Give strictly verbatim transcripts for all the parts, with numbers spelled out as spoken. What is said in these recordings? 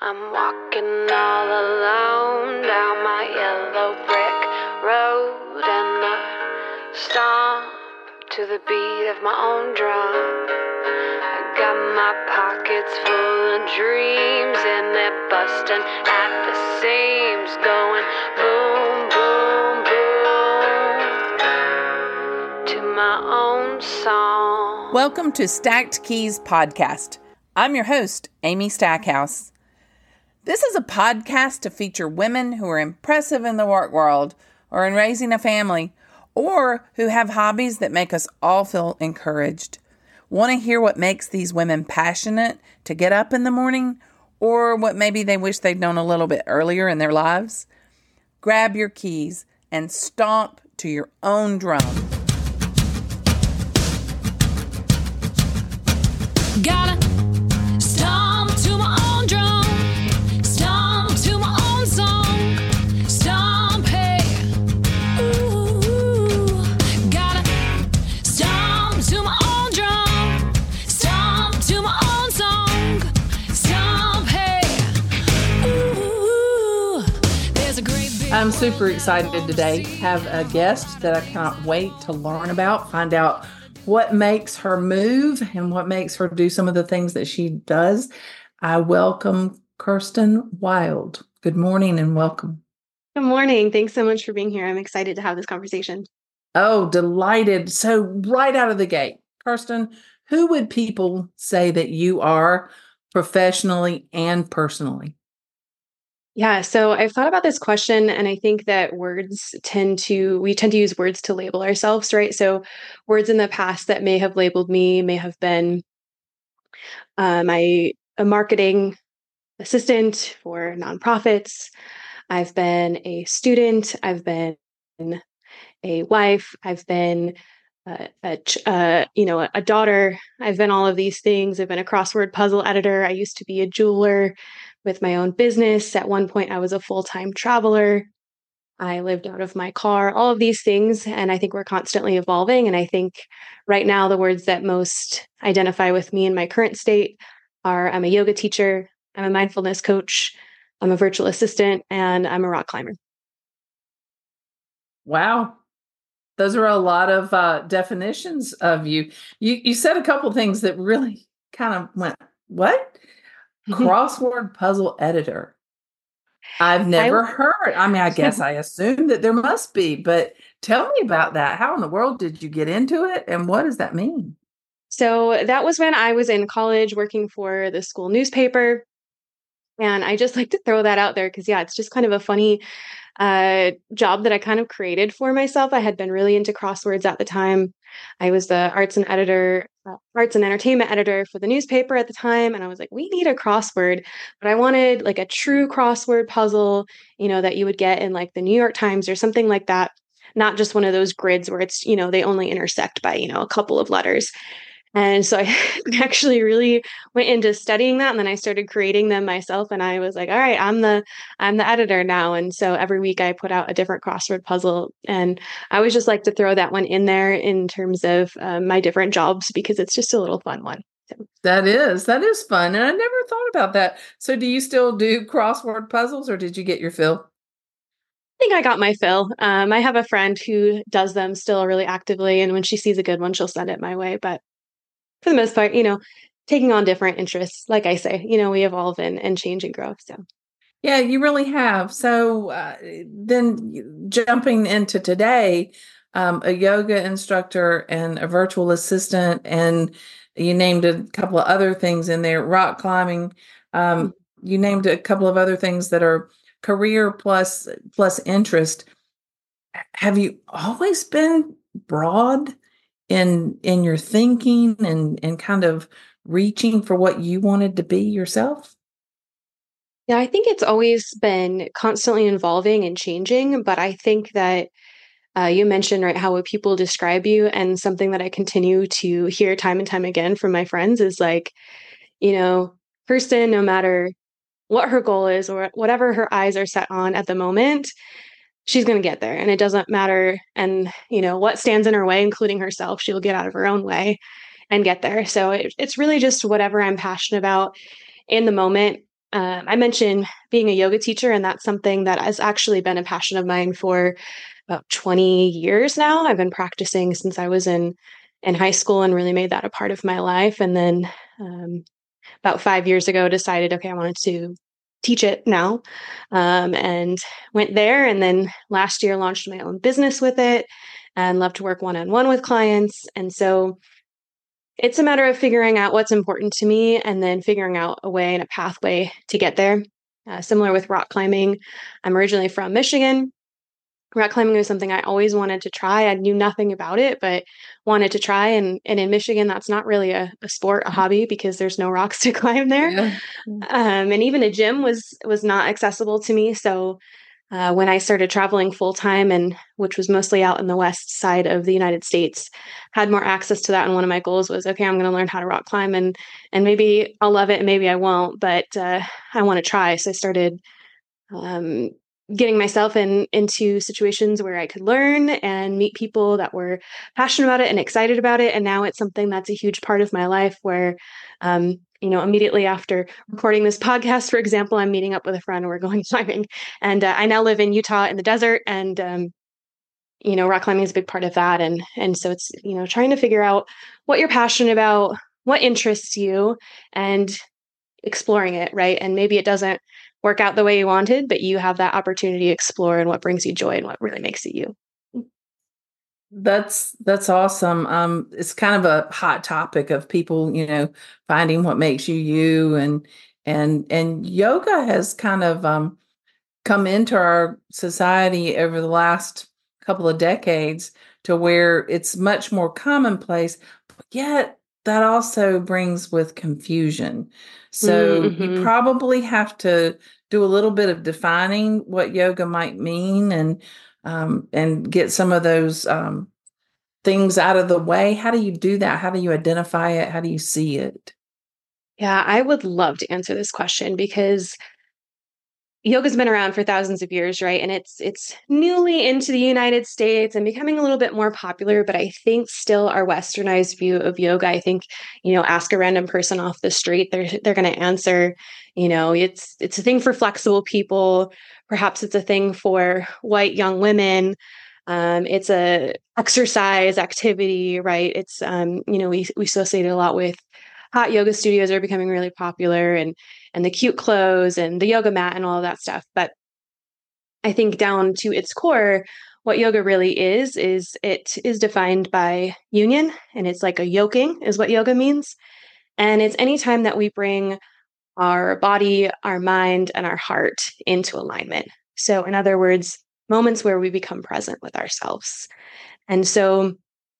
I'm walking all alone down my yellow brick road, and I stomp to the beat of my own drum. I got my pockets full of dreams, and they're busting at the seams, going boom, boom, boom to my own song. Welcome to Stacked Keys Podcast. I'm your host, Amy Stackhouse. This is a podcast to feature women who are impressive in the work world or in raising a family, or who have hobbies that make us all feel encouraged. Want to hear what makes these women passionate to get up in the morning, or what maybe they wish they'd known a little bit earlier in their lives? Grab your keys and stomp to your own drum. Gotta stomp to my own drum, stomp to my own song, stomp, hey, ooh. Gotta stomp to my own drum, stomp to my own song, stomp, hey, ooh. There's a great big I'm super excited today to have a guest that I can't wait to learn about, find out what makes her move and what makes her do some of the things that she does. I welcome Kirsten Wild. Good morning and welcome. Good morning. Thanks so much for being here. I'm excited to have this conversation. Oh, delighted. So right out of the gate, Kirsten, who would people say that you are professionally and personally? Yeah, so I've thought about this question, and I think that words tend to, we tend to use words to label ourselves, right? So words in the past that may have labeled me may have been um, I, a marketing assistant for nonprofits. I've been a student. I've been a wife. I've been uh, a, ch- uh, you know, a daughter. I've been all of these things. I've been a crossword puzzle editor. I used to be a jeweler with my own business. At one point, I was a full-time traveler. I lived out of my car, all of these things. And I think we're constantly evolving. And I think right now, the words that most identify with me in my current state are I'm a yoga teacher, I'm a mindfulness coach, I'm a virtual assistant, and I'm a rock climber. Wow. Those are a lot of uh, definitions of you. You you said a couple things that really kind of went, what? Crossword puzzle editor. I've never I, heard. I mean, I guess I assume that there must be, but tell me about that. How in the world did you get into it, and what does that mean? so that was when I was in college working for the school newspaper. And I just like to throw that out there because, yeah, it's just kind of a funny uh, job that I kind of created for myself. I had been really into crosswords at the time. I was the arts and editor, uh, arts and entertainment editor for the newspaper at the time. And I was like, we need a crossword, but I wanted like a true crossword puzzle, you know, that you would get in like the New York Times or something like that. Not just one of those grids where it's, you know, they only intersect by, you know, a couple of letters. And so I actually really went into studying that, and then I started creating them myself. And I was like, all right, I'm the I'm the editor now. And so every week I put out a different crossword puzzle. And I always just like to throw that one in there in terms of um, my different jobs because it's just a little fun one. So. That is, that is fun. And I never thought about that. So do you still do crossword puzzles, or did you get your fill? I think I got my fill. Um, I have a friend who does them still really actively. And when she sees a good one, she'll send it my way. But for the most part, you know, taking on different interests. Like I say, you know, we evolve and, and change and grow. So, Yeah, you really have. So uh, then jumping into today, um, a yoga instructor and a virtual assistant, and you named a couple of other things in there, rock climbing. Um, you named a couple of other things that are career plus plus interest. Have you always been broad in in your thinking and and kind of reaching for what you wanted to be yourself? yeah, I think it's always been constantly evolving and changing. But I think that uh, you mentioned, right, how would people describe you? And something that I continue to hear time and time again from my friends is like, you know, Kirsten, no matter what her goal is or whatever her eyes are set on at the moment, she's going to get there. And it doesn't matter. And, you know, what stands in her way, including herself, she will get out of her own way and get there. So it, it's really just whatever I'm passionate about in the moment. um, I mentioned being a yoga teacher, and that's something that has actually been a passion of mine for about twenty years now. I've been practicing since I was in in high school and really made that a part of my life. And then um, about five years ago, decided, okay, I wanted to teach it now, um, and went there. And then last year, launched my own business with it, and love to work one on one with clients. And so it's a matter of figuring out what's important to me and then figuring out a way and a pathway to get there. Uh, similar with rock climbing. I'm originally from Michigan. Rock climbing was something I always wanted to try. I knew nothing about it, but wanted to try. And, and in Michigan, that's not really a, a sport, a hobby, because there's no rocks to climb there. Yeah. Um, and even a gym was was not accessible to me. So uh, when I started traveling full time, and which was mostly out in the west side of the United States, had more access to that. And one of my goals was, okay, I'm going to learn how to rock climb, and and maybe I'll love it, and maybe I won't, but uh, I want to try. So I started um, getting myself in into situations where I could learn and meet people that were passionate about it and excited about it. And now it's something that's a huge part of my life where, um, you know, immediately after recording this podcast, for example, I'm meeting up with a friend and we're going climbing. And uh, I now live in Utah in the desert, and, um, you know, rock climbing is a big part of that. And, and so it's, you know, trying to figure out what you're passionate about, what interests you, and exploring it, right? And maybe it doesn't work out the way you wanted, but you have that opportunity to explore and what brings you joy and what really makes it you. That's that's awesome. Um, it's kind of a hot topic of people, you know, finding what makes you you, and and and yoga has kind of um, come into our society over the last couple of decades to where it's much more commonplace, but yet that also brings with confusion. So you Mm-hmm. probably have to do a little bit of defining what yoga might mean, and um, and get some of those um, things out of the way. How do you do that? How do you identify it? How do you see it? Yeah, I would love to answer this question because yoga's been around for thousands of years, right? And it's it's newly into the United States and becoming a little bit more popular, but I think still our westernized view of yoga, I think, you know, ask a random person off the street, they're they're going to answer, you know, it's it's a thing for flexible people, perhaps it's a thing for white young women. Um, it's a exercise activity, right? It's um, you know, we we associate it a lot with hot yoga studios are becoming really popular, and and the cute clothes and the yoga mat and all of that stuff. But I think down to its core, what yoga really is, is it is defined by union, and it's like a yoking is what yoga means. And it's any time that we bring our body, our mind, and our heart into alignment. So in other words, moments where we become present with ourselves. And so,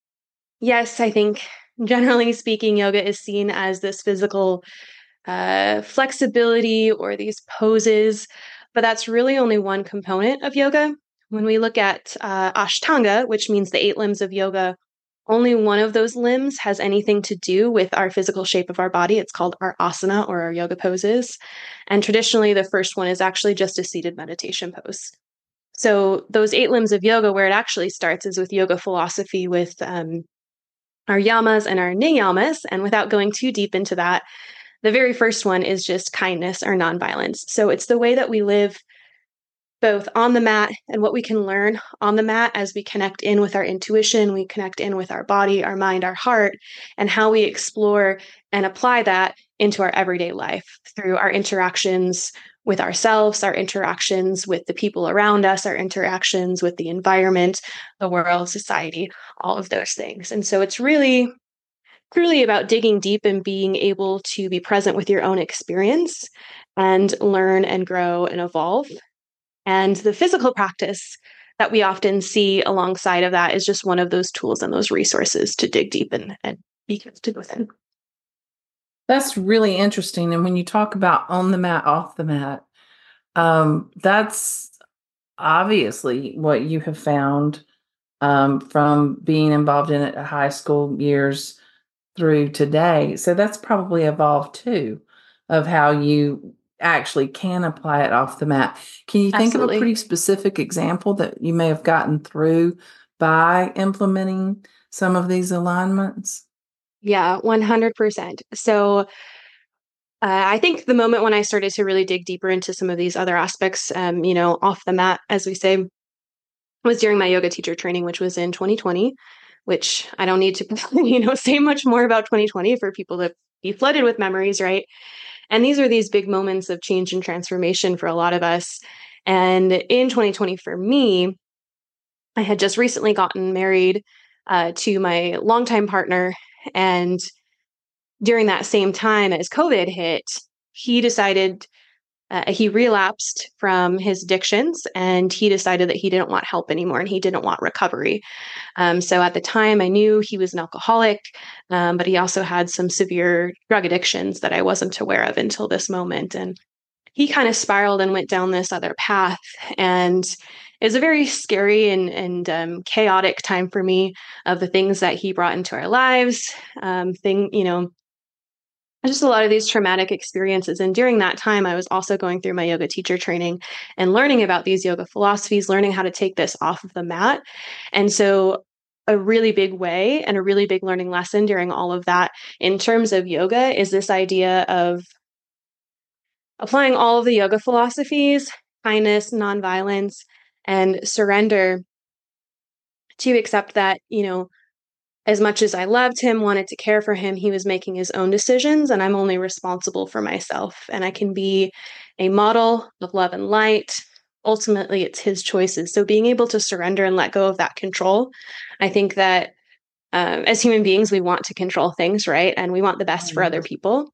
yes, I think generally speaking, yoga is seen as this physical uh, flexibility or these poses, but that's really only one component of yoga. When we look at uh, Ashtanga, which means the eight limbs of yoga, only one of those limbs has anything to do with our physical shape of our body. It's called our asana or our yoga poses. And traditionally, the first one is actually just a seated meditation pose. So those eight limbs of yoga, where it actually starts is with yoga philosophy, with um, our yamas and our niyamas. And without going too deep into that, the very first one is just kindness or nonviolence. So it's the way that we live both on the mat and what we can learn on the mat as we connect in with our intuition, we connect in with our body, our mind, our heart, and how we explore and apply that into our everyday life through our interactions with ourselves, our interactions with the people around us, our interactions with the environment, the world, society, all of those things. And so it's really truly about digging deep and being able to be present with your own experience and learn and grow and evolve. And the physical practice that we often see alongside of that is just one of those tools and those resources to dig deep and, and be connected within. That's really interesting. And when you talk about on the mat, off the mat, um, that's obviously what you have found um, from being involved in it at high school years through today. So that's probably evolved too, of how you actually can apply it off the mat. Can you think Absolutely. of a pretty specific example that you may have gotten through by implementing some of these alignments? Yeah, one hundred percent. So Uh, I think the moment when I started to really dig deeper into some of these other aspects, um, you know, off the mat, as we say, was during my yoga teacher training, which was in twenty twenty, which I don't need to, you know, say much more about twenty twenty for people to be flooded with memories, right? And these are these big moments of change and transformation for a lot of us. And in twenty twenty, for me, I had just recently gotten married uh, to my longtime partner. And during that same time as COVID hit, he decided uh, he relapsed from his addictions and he decided that he didn't want help anymore and he didn't want recovery. Um, so at the time, I knew he was an alcoholic, um, but he also had some severe drug addictions that I wasn't aware of until this moment. And he kind of spiraled and went down this other path. And it was a very scary and, and um, chaotic time for me of the things that he brought into our lives. Um, thing, you know, just a lot of these traumatic experiences. And during that time, I was also going through my yoga teacher training and learning about these yoga philosophies, learning how to take this off of the mat. And so a really big way and a really big learning lesson during all of that in terms of yoga is this idea of applying all of the yoga philosophies, kindness, nonviolence, and surrender to accept that, you know, as much as I loved him, wanted to care for him, he was making his own decisions, and I'm only responsible for myself. And I can be a model of love and light. Ultimately, it's his choices. So being able to surrender and let go of that control, I think that um, as human beings, we want to control things, right? And we want the best for other people.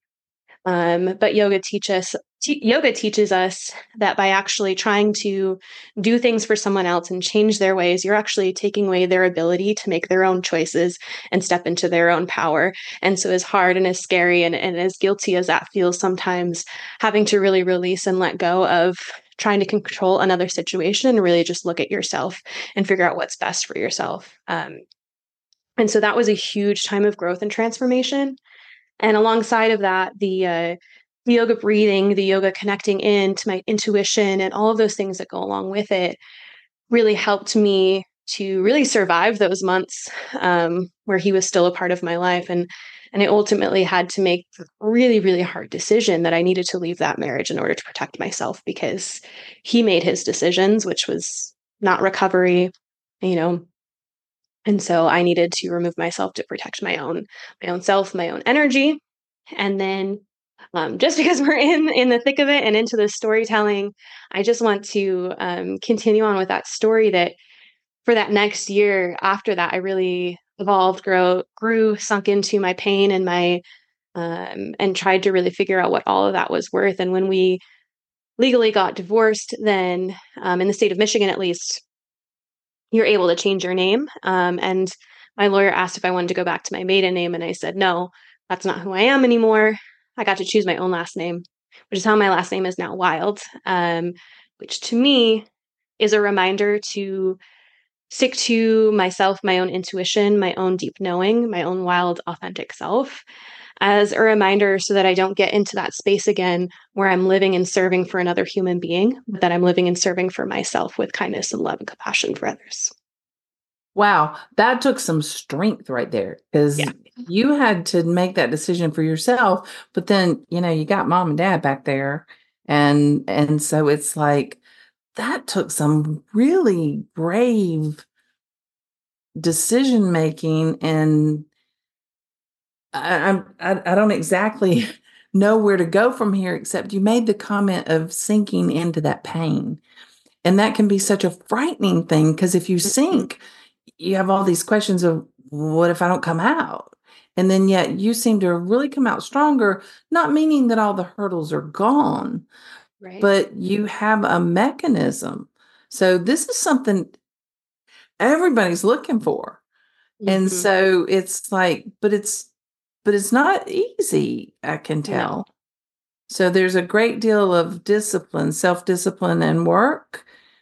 Um, but yoga teach us, te- yoga teaches us that by actually trying to do things for someone else and change their ways, you're actually taking away their ability to make their own choices and step into their own power. And so as hard and as scary and, and as guilty as that feels sometimes, having to really release and let go of trying to control another situation and really just look at yourself and figure out what's best for yourself. Um, and so that was a huge time of growth and transformation. And alongside of that, the uh, the yoga breathing, the yoga connecting in to my intuition and all of those things that go along with it really helped me to really survive those months um, where he was still a part of my life. And, and I ultimately had to make a really, really hard decision that I needed to leave that marriage in order to protect myself because he made his decisions, which was not recovery, you know. And so I needed to remove myself to protect my own, my own self, my own energy. And then um, just because we're in, in the thick of it and into the storytelling, I just want to um, continue on with that story that for that next year after that, I really evolved, grow, grew, sunk into my pain and my, um, and tried to really figure out what all of that was worth. And when we legally got divorced, then um, in the state of Michigan, at least, you're able to change your name. Um, and my lawyer asked if I wanted to go back to my maiden name. And I said, no, that's not who I am anymore. I got to choose my own last name, which is how my last name is now, Wild, um, which to me is a reminder to stick to myself, my own intuition, my own deep knowing, my own wild, authentic self as a reminder so that I don't get into that space again where I'm living and serving for another human being, but that I'm living and serving for myself with kindness and love and compassion for others. Wow, that took some strength right there because Yeah. you had to make that decision for yourself, but then, you know, you got mom and dad back there. And and so it's like that took some really brave decision making, and I, I'm I, I don't exactly know where to go from here, except you made the comment of sinking into that pain. And that can be such a frightening thing because if you sink, you have all these questions of what if I don't come out? And then yet you seem to really come out stronger, not meaning that all the hurdles are gone, Right. but you have a mechanism. So this is something everybody's looking for. And Mhm. so it's like, but it's but it's not easy, I can No. tell. So there's a great deal of discipline, self-discipline and work.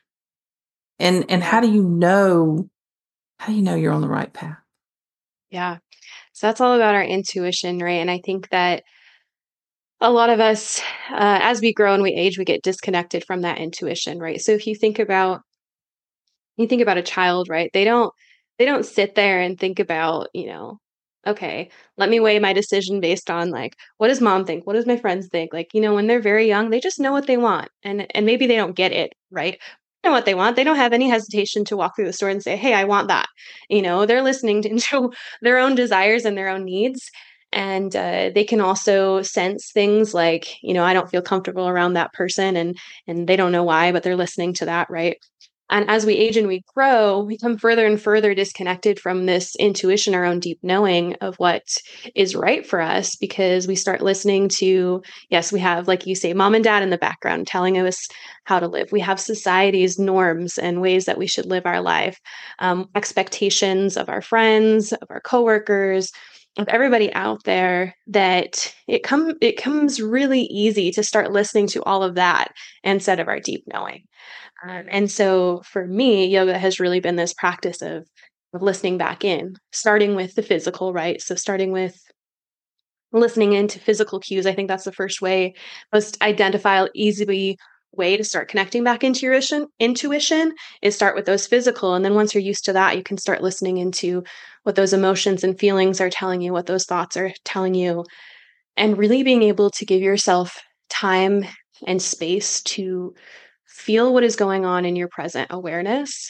And and Yeah. how do you know how do you know you're on the right path? Yeah. So that's all about our intuition, right? And I think that a lot of us, uh, as we grow and we age, we get disconnected from that intuition, right? So if you think about you think about a child, right? They don't they don't sit there and think about, you know, okay, let me weigh my decision based on like, what does mom think? What does my friends think? Like, you know, when they're very young, they just know what they want. And and maybe they don't get it, right? They know what they want. They don't have any hesitation to walk through the store and say, hey, I want that. You know, they're listening to into their own desires and their own needs. And uh, they can also sense things like, you know, I don't feel comfortable around that person, and and they don't know why, but they're listening to that, right? And as we age and we grow, we come further and further disconnected from this intuition, our own deep knowing of what is right for us, because we start listening to, yes, we have, like you say, mom and dad in the background telling us how to live. We have society's norms and ways that we should live our life, um, expectations of our friends, of our coworkers, of everybody out there, that it come it comes really easy to start listening to all of that instead of our deep knowing. Um, and so for me, yoga has really been this practice of, of listening back in, starting with the physical, right? So starting with listening into physical cues. I think that's the first way, most identifiable, easy way to start connecting back into your intuition, intuition is start with those physical. And then once you're used to that, you can start listening into what those emotions and feelings are telling you, what those thoughts are telling you, and really being able to give yourself time and space to feel what is going on in your present awareness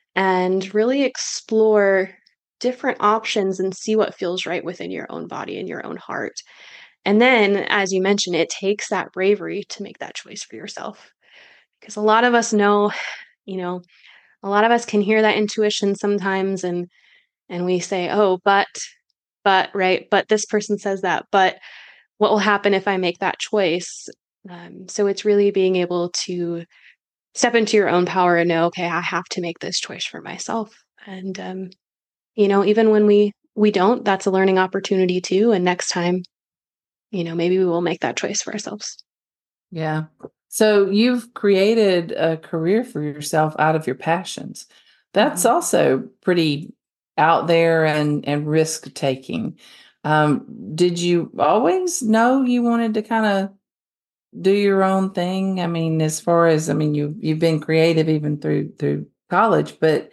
and really explore different options and see what feels right within your own body and your own heart. And then, as you mentioned, it takes that bravery to make that choice for yourself. Because a lot of us know, you know, a lot of us can hear that intuition sometimes, and and we say, oh, but, but, right, but this person says that, but what will happen if I make that choice? Um, so it's really being able to step into your own power and know, okay, I have to make this choice for myself. And, um, you know, even when we, we don't, that's a learning opportunity too. And next time, you know, maybe we will make that choice for ourselves. Yeah. So you've created a career for yourself out of your passions. That's Mhm. also pretty out there and, and risk taking. Um, did you always know you wanted to kind of do your own thing? I mean, as far as, I mean, you, you've been creative even through, through college, but,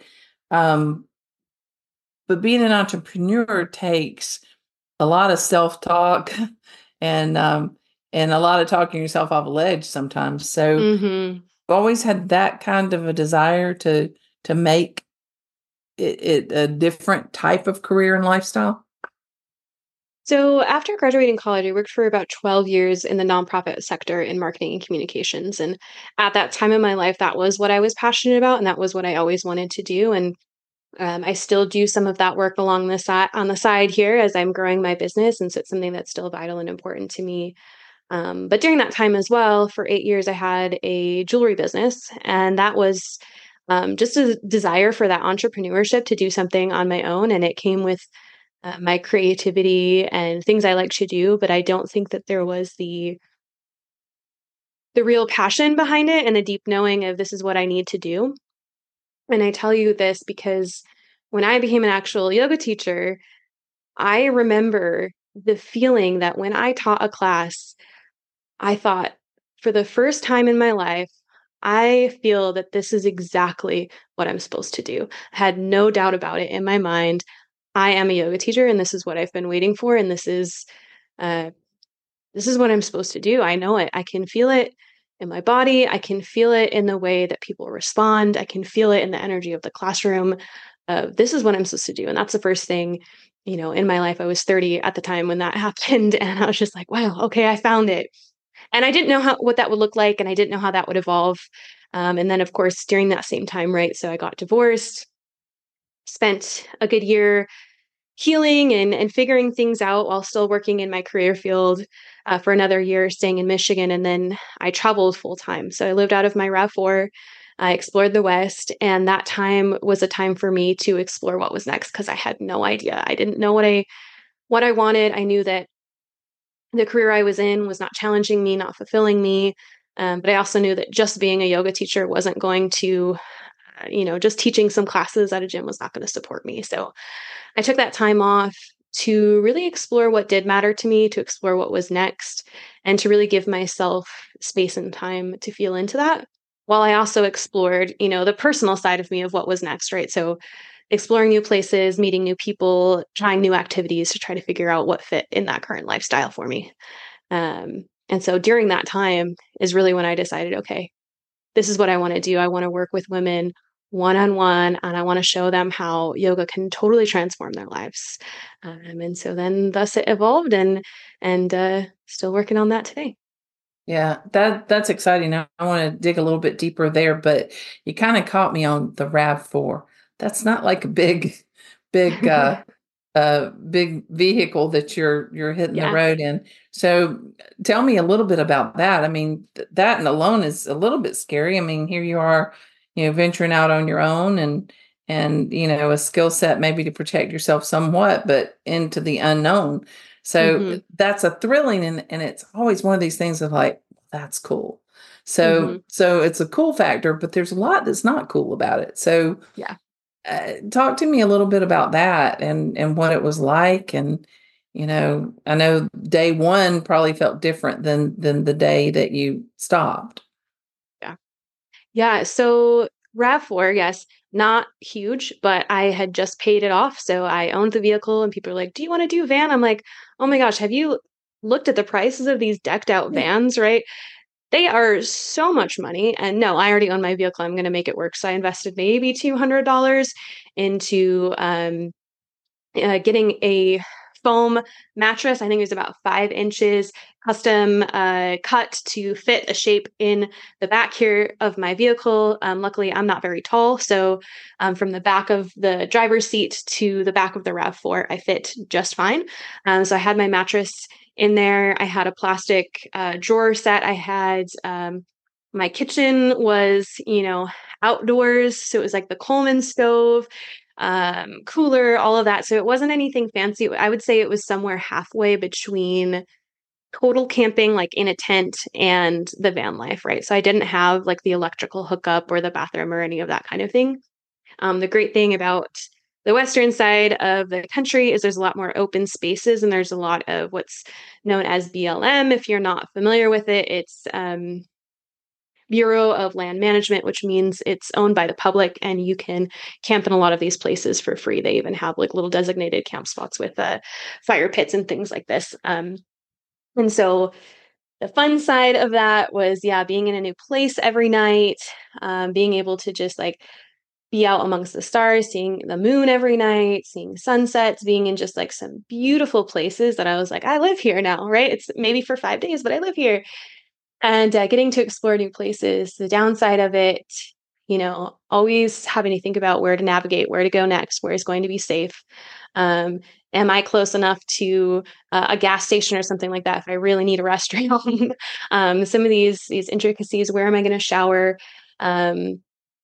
um, but being an entrepreneur takes a lot of self-talk and, um, and a lot of talking yourself off a ledge sometimes. So Mm-hmm. I've always had that kind of a desire to, to make it, it a different type of career and lifestyle. So after graduating college, I worked for about twelve years in the nonprofit sector in marketing and communications. And at that time in my life, that was what I was passionate about. And that was what I always wanted to do. And um, I still do some of that work along the side on the side here as I'm growing my business. And so it's something that's still vital and important to me. Um, but during that time as well, for eight years, I had a jewelry business. And that was um, just a desire for that entrepreneurship to do something on my own. And it came with uh, my creativity and things I like to do, but I don't think that there was the the real passion behind it and the deep knowing of this is what I need to do. And I tell you this because when I became an actual yoga teacher, I remember the feeling that when I taught a class, I thought, for the first time in my life, I feel that this is exactly what I'm supposed to do. I had no doubt about it in my mind. I am a yoga teacher, and this is what I've been waiting for, and this is uh, this is what I'm supposed to do. I know it. I can feel it in my body. I can feel it in the way that people respond. I can feel it in the energy of the classroom. Uh, this is what I'm supposed to do, and that's the first thing. You know, in my life, I was thirty at the time when that happened, and I was just like, "Wow, okay, I found it." And I didn't know how what that would look like, and I didn't know how that would evolve. Um, and then, of course, during that same time, right? So I got divorced, spent a good year healing and and figuring things out while still working in my career field uh, for another year, staying in Michigan, and then I traveled full time. So I lived out of my RAV four. I explored the West, and that time was a time for me to explore what was next because I had no idea. I didn't know what I what I wanted. I knew that the career I was in was not challenging me, not fulfilling me. Um, but I also knew that just being a yoga teacher wasn't going to, uh, you know, just teaching some classes at a gym was not going to support me. So I took that time off to really explore what did matter to me, to explore what was next, and to really give myself space and time to feel into that. While I also explored, you know, the personal side of me of what was next, right? So exploring new places, meeting new people, trying new activities to try to figure out what fit in that current lifestyle for me. Um, and so during that time is really when I decided, okay, this is what I want to do. I want to work with women one on one, and I want to show them how yoga can totally transform their lives. Um, and so then, thus, it evolved, and and uh, still working on that today. Yeah, that that's exciting. I, I want to dig a little bit deeper there, but you kind of caught me on the RAV four. That's not like a big, big, uh, uh, big vehicle that you're you're hitting the Yeah. road in. So, tell me a little bit about that. I mean, th- that and alone is a little bit scary. I mean, here you are, you know, venturing out on your own and and you know a skill set maybe to protect yourself somewhat, but into the unknown. So hmm that's a thrilling and and it's always one of these things of like, that's cool. hmm So so it's a cool factor, but there's a lot that's not cool about it. So Yeah. uh, talk to me a little bit about that and and what it was like. And you know, I know day one probably felt different than than the day that you stopped. Yeah. Yeah. So RAV four, yes, not huge, but I had just paid it off. So I owned the vehicle, and people are like, "Do you want to do van?" I'm like, "Oh my gosh, have you looked at the prices of these decked out Yeah. vans, right? They are so much money." And no, I already own my vehicle. I'm going to make it work. So I invested maybe two hundred dollars into um, uh, getting a foam mattress. I think it was about five inches, custom uh, cut to fit a shape in the back here of my vehicle. Um, luckily, I'm not very tall. So um, from the back of the driver's seat to the back of the RAV four, I fit just fine. Um, so I had my mattress in there. I had a plastic uh, drawer set. I had um, my kitchen was, you know, outdoors. So it was like the Coleman stove, um, cooler, all of that. So it wasn't anything fancy. I would say it was somewhere halfway between total camping, like in a tent, and the van life, right? So I didn't have like the electrical hookup or the bathroom or any of that kind of thing. Um, the great thing about the western side of the country is there's a lot more open spaces, and there's a lot of what's known as B L M. If you're not familiar with it, it's um, Bureau of Land Management, which means it's owned by the public, and you can camp in a lot of these places for free. They even have like little designated camp spots with uh, fire pits and things like this. Um, and so the fun side of that was, yeah, being in a new place every night, um, being able to just like be out amongst the stars, seeing the moon every night, seeing sunsets, being in just like some beautiful places that I was like, I live here now, right? It's maybe for five days, but I live here. And uh, getting to explore new places. The downside of it, you know, always having to think about where to navigate, where to go next, where is going to be safe. Um, am I close enough to uh, a gas station or something like that if I really need a restroom? um, some of these these intricacies. Where am I going to shower? Um,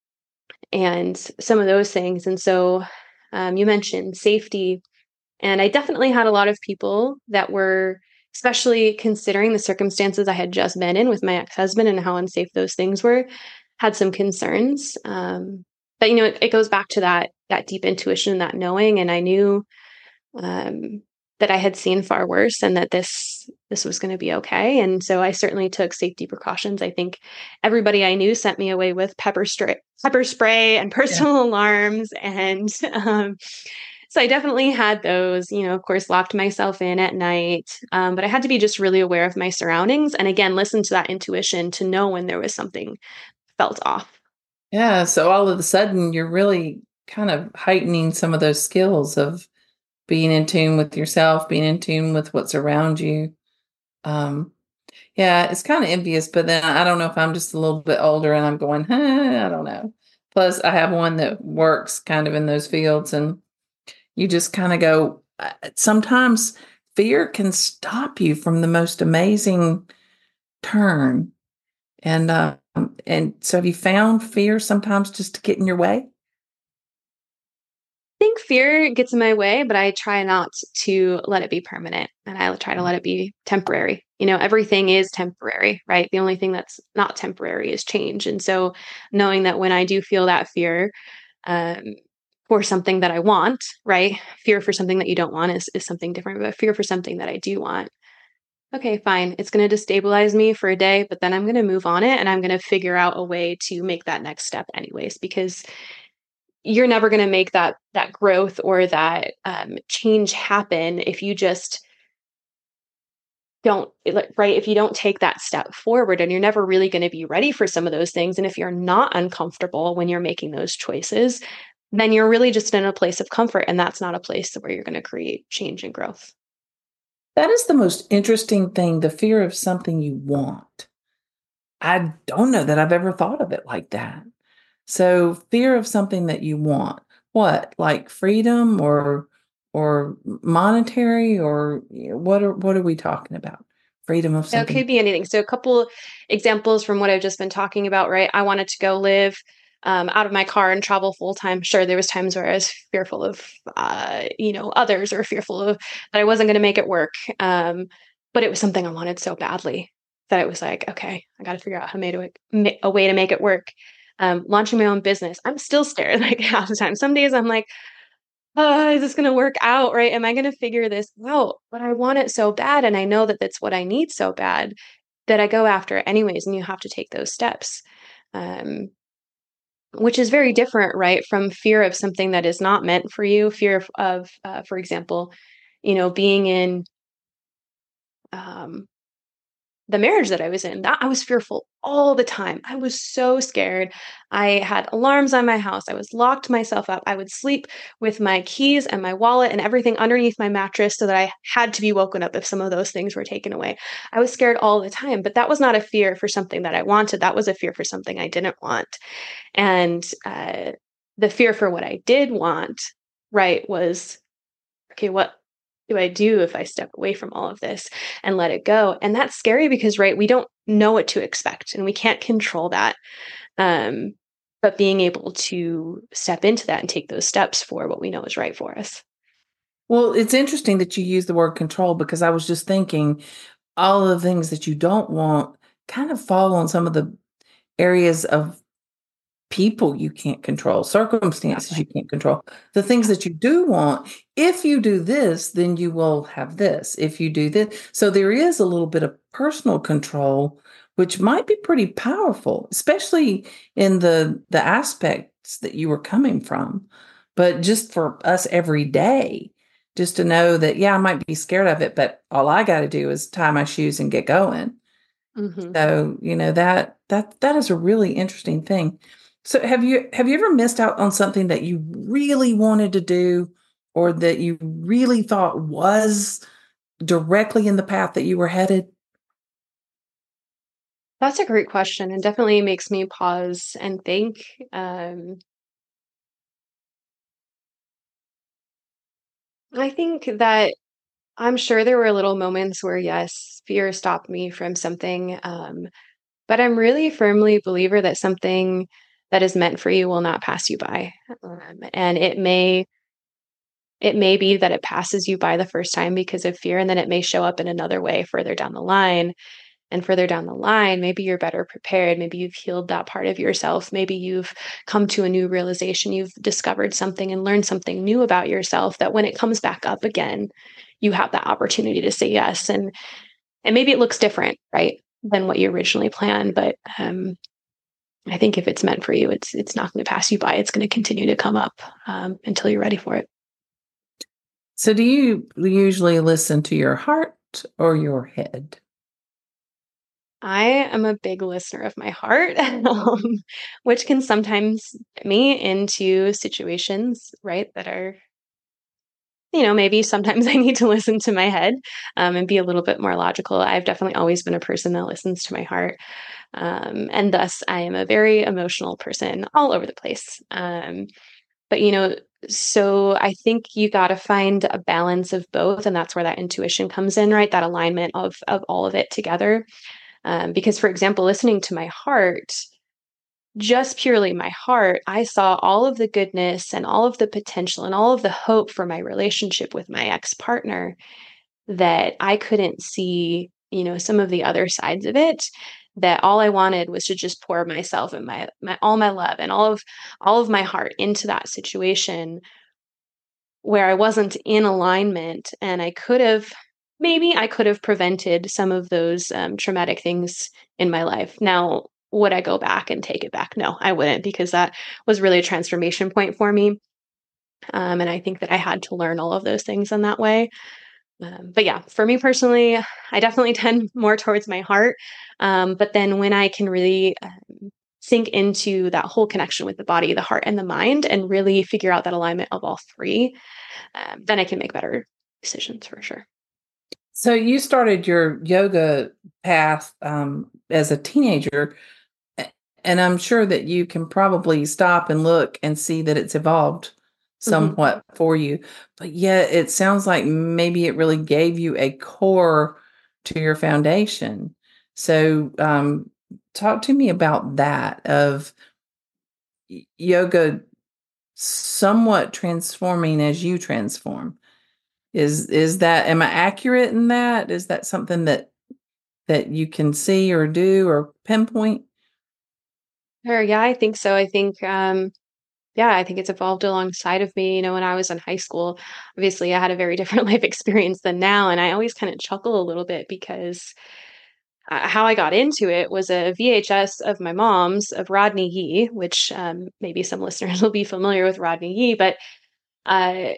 and some of those things. And so um, you mentioned safety, and I definitely had a lot of people that were, especially considering the circumstances I had just been in with my ex-husband and how unsafe those things were, had some concerns. Um, but you know, it, it goes back to that that deep intuition, that knowing, and I knew um, that I had seen far worse, and that this this was going to be okay. And so I certainly took safety precautions. I think everybody I knew sent me away with pepper spray, pepper spray, and Yeah. personal alarms, and um, so I definitely had those, you know, of course, locked myself in at night. Um, but I had to be just really aware of my surroundings. And again, listen to that intuition to know when there was something felt off. Yeah. So all of a sudden you're really kind of heightening some of those skills of being in tune with yourself, being in tune with what's around you. Um, yeah, it's kind of envious, but then I don't know if I'm just a little bit older and I'm going, huh, I don't know. Plus, I have one that works kind of in those fields, and you just kind of go, uh, sometimes fear can stop you from the most amazing turn. And, uh, and so have you found fear sometimes just to get in your way? I think fear gets in my way, but I try not to let it be permanent, and I try to let it be temporary. You know, everything is temporary, right? The only thing that's not temporary is change. And so knowing that when I do feel that fear, um, for something that I want, right? Fear for something that you don't want is, is something different, but fear for something that I do want. Okay, fine. It's going to destabilize me for a day, but then I'm going to move on it, and I'm going to figure out a way to make that next step anyways, because you're never going to make that that growth or that um, change happen if you just don't, right? If you don't take that step forward, and you're never really going to be ready for some of those things. And if you're not uncomfortable when you're making those choices, then you're really just in a place of comfort. And that's not a place where you're going to create change and growth. That is the most interesting thing, the fear of something you want. I don't know that I've ever thought of it like that. So fear of something that you want, what, like freedom or or monetary, or you know, what are what are we talking about? Freedom of Yeah, it something. could be anything. So a couple examples from what I've just been talking about, right? I wanted to go live um, out of my car and travel full time. Sure, there was times where I was fearful of, uh, you know, others, or fearful of that I wasn't going to make it work. Um, but it was something I wanted so badly that it was like, okay, I got to figure out how to make it, ma- a way to make it work. Um, launching my own business, I'm still scared like half the time. Some days I'm like, oh, is this going to work out? Right? Am I going to figure this out? But I want it so bad. And I know that that's what I need so bad that I go after it anyways. And you have to take those steps, um, which is very different, right? From fear of something that is not meant for you, fear of, of uh, for example, you know, being in um, the marriage that I was in, that I was fearful all the time. I was so scared. I had alarms on my house. I was locked myself up. I would sleep with my keys and my wallet and everything underneath my mattress so that I had to be woken up if some of those things were taken away. I was scared all the time, but that was not a fear for something that I wanted. That was a fear for something I didn't want. And uh, the fear for what I did want, right, was, okay, what do I do if I step away from all of this and let it go? And that's scary because, right, we don't know what to expect and we can't control that. Um, but being able to step into that and take those steps for what we know is right for us. Well, it's interesting that you use the word control, because I was just thinking all of the things that you don't want kind of fall on some of the areas of people you can't control, circumstances you can't control. The things that you do want, if you do this, then you will have this. If you do this. So there is a little bit of personal control, which might be pretty powerful, especially in the the aspects that you were coming from. But just for us every day, just to know that, yeah, I might be scared of it, but all I got to do is tie my shoes and get going. Mm-hmm. So, you know, that that that is a really interesting thing. So have you have you ever missed out on something that you really wanted to do, or that you really thought was directly in the path that you were headed? That's a great question, and definitely makes me pause and think. Um, I think that I'm sure there were little moments where, yes, fear stopped me from something. Um, but I'm really firmly a believer that something that is meant for you will not pass you by. Um, and it may it may be that it passes you by the first time because of fear, and then it may show up in another way further down the line. And further down the line, maybe you're better prepared. Maybe you've healed that part of yourself. Maybe you've come to a new realization. You've discovered something and learned something new about yourself that when it comes back up again, you have that opportunity to say yes. And and maybe it looks different, right, than what you originally planned. But um, I think if it's meant for you, it's it's not going to pass you by. It's going to continue to come up um, until you're ready for it. So do you usually listen to your heart or your head? I am a big listener of my heart, um, which can sometimes get me into situations, right, that are, you know, maybe sometimes I need to listen to my head um, and be a little bit more logical. I've definitely always been a person that listens to my heart. Um, and thus, I am a very emotional person all over the place. Um, but, you know, so I think you got to find a balance of both. And that's where that intuition comes in, right? That alignment of, of all of it together. Um, because, for example, listening to my heart, just purely my heart, I saw all of the goodness and all of the potential and all of the hope for my relationship with my ex partner that I couldn't see, you know, some of the other sides of it. That all I wanted was to just pour myself and my, my all my love and all of all of my heart into that situation where I wasn't in alignment, and I could have maybe I could have prevented some of those um, traumatic things in my life. Now, would I go back and take it back? No, I wouldn't, because that was really a transformation point for me. Um, and I think that I had to learn all of those things in that way. Um, but yeah, for me personally, I definitely tend more towards my heart. Um, but then when I can really um, sink into that whole connection with the body, the heart, and the mind, and really figure out that alignment of all three, um, then I can make better decisions for sure. So you started your yoga path um, as a teenager, a- and I'm sure that you can probably stop and look and see that it's evolved Mhm. somewhat for you. But yet it sounds like maybe it really gave you a core to your foundation. So um, talk to me about that of y- yoga somewhat transforming as you transform. Is is that, am I accurate in that? Is that something that that you can see or do or pinpoint? Sure, yeah, I think so. I think, um, yeah, I think it's evolved alongside of me. You know, when I was in high school, obviously I had a very different life experience than now. And I always kind of chuckle a little bit because uh, how I got into it was a V H S of my mom's of Rodney Yee, which um, maybe some listeners will be familiar with Rodney Yee, but uh,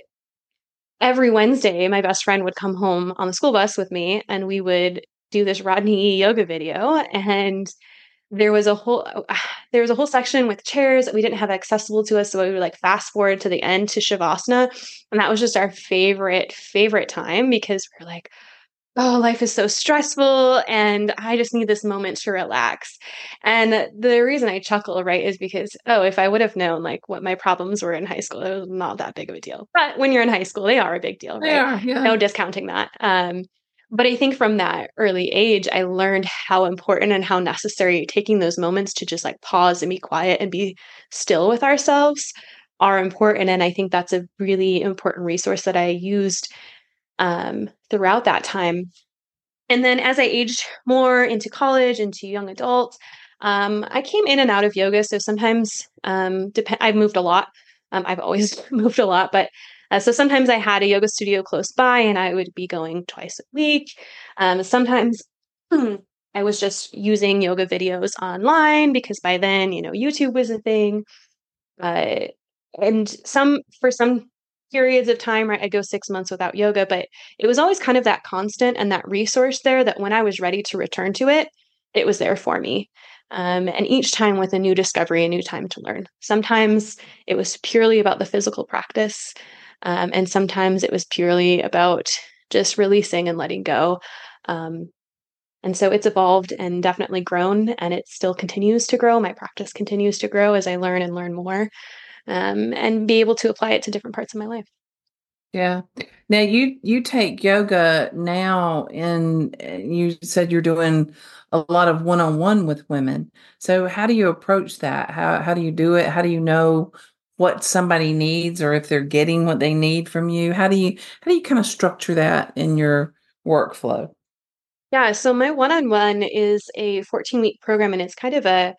every Wednesday, my best friend would come home on the school bus with me and we would do this Rodney Yee yoga video. And there was a whole there was a whole section with chairs that we didn't have accessible to us, so we would like fast forward to the end to Shavasana, and that was just our favorite favorite time because we're like, oh, life is so stressful and I just need this moment to relax. And the reason I chuckle, right, is because, oh, if I would have known like what my problems were in high school, it was not that big of a deal. But when you're in high school, they are a big deal, They right? are, yeah. No discounting that. Um, but I think from that early age, I learned how important and how necessary taking those moments to just like pause and be quiet and be still with ourselves are important. And I think that's a really important resource that I used um, throughout that time. And then as I aged more into college, into young adult, um, I came in and out of yoga. So sometimes um, dep- I've moved a lot. Um, I've always moved a lot, but uh, so sometimes I had a yoga studio close by and I would be going twice a week. Um, sometimes I was just using yoga videos online because by then, you know, YouTube was a thing. Uh, and some for some periods of time, right, I go six months without yoga, but it was always kind of that constant and that resource there that when I was ready to return to it, it was there for me. Um, and each time with a new discovery, a new time to learn. Sometimes it was purely about the physical practice, um, and sometimes it was purely about just releasing and letting go. Um, and so it's evolved and definitely grown, and it still continues to grow. My practice continues to grow as I learn and learn more, um, and be able to apply it to different parts of my life. Yeah. Now you you take yoga now in, you said you're doing a lot of one-on-one with women. So how do you approach that? How how do you do it? How do you know what somebody needs or if they're getting what they need from you? How do you how do you kind of structure that in your workflow? Yeah, so my one-on-one is a fourteen-week program, and it's kind of a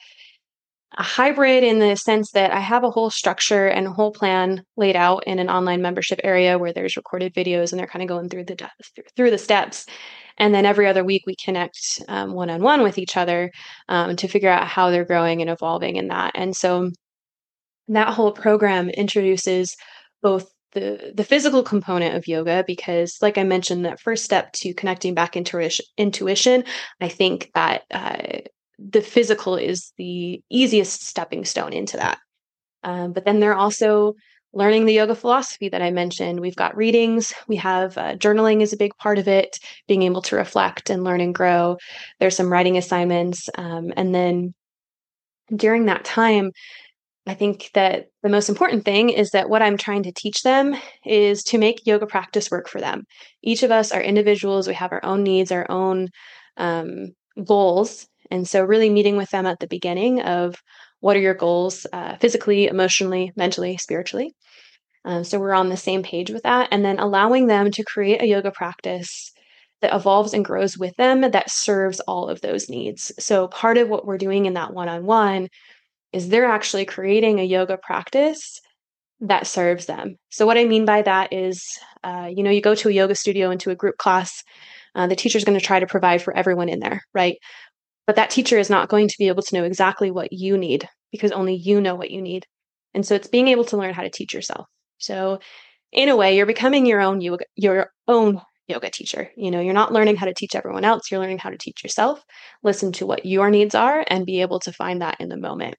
a hybrid in the sense that I have a whole structure and a whole plan laid out in an online membership area where there's recorded videos and they're kind of going through the de- through the steps. And then every other week we connect um, one-on-one with each other um, to figure out how they're growing and evolving in that. And so that whole program introduces both the the physical component of yoga because like I mentioned, that first step to connecting back into intuition, I think that uh, the physical is the easiest stepping stone into that. Um, but then they're also learning the yoga philosophy that I mentioned. We've got readings, we have uh, journaling is a big part of it, being able to reflect and learn and grow. There's some writing assignments, um, and then during that time, I think that the most important thing is that what I'm trying to teach them is to make yoga practice work for them. Each of us are individuals. We have our own needs, our own um, goals. And so, really meeting with them at the beginning of what are your goals uh, physically, emotionally, mentally, spiritually. Um, so, we're on the same page with that. And then allowing them to create a yoga practice that evolves and grows with them that serves all of those needs. So, part of what we're doing in that one on one is they're actually creating a yoga practice that serves them. So what I mean by that is, uh, you know, you go to a yoga studio into a group class, uh, the teacher's going to try to provide for everyone in there, right? But that teacher is not going to be able to know exactly what you need because only you know what you need. And so it's being able to learn how to teach yourself. So in a way, you're becoming your own yoga, your own yoga teacher. You know, you're not learning how to teach everyone else. You're learning how to teach yourself, listen to what your needs are, and be able to find that in the moment.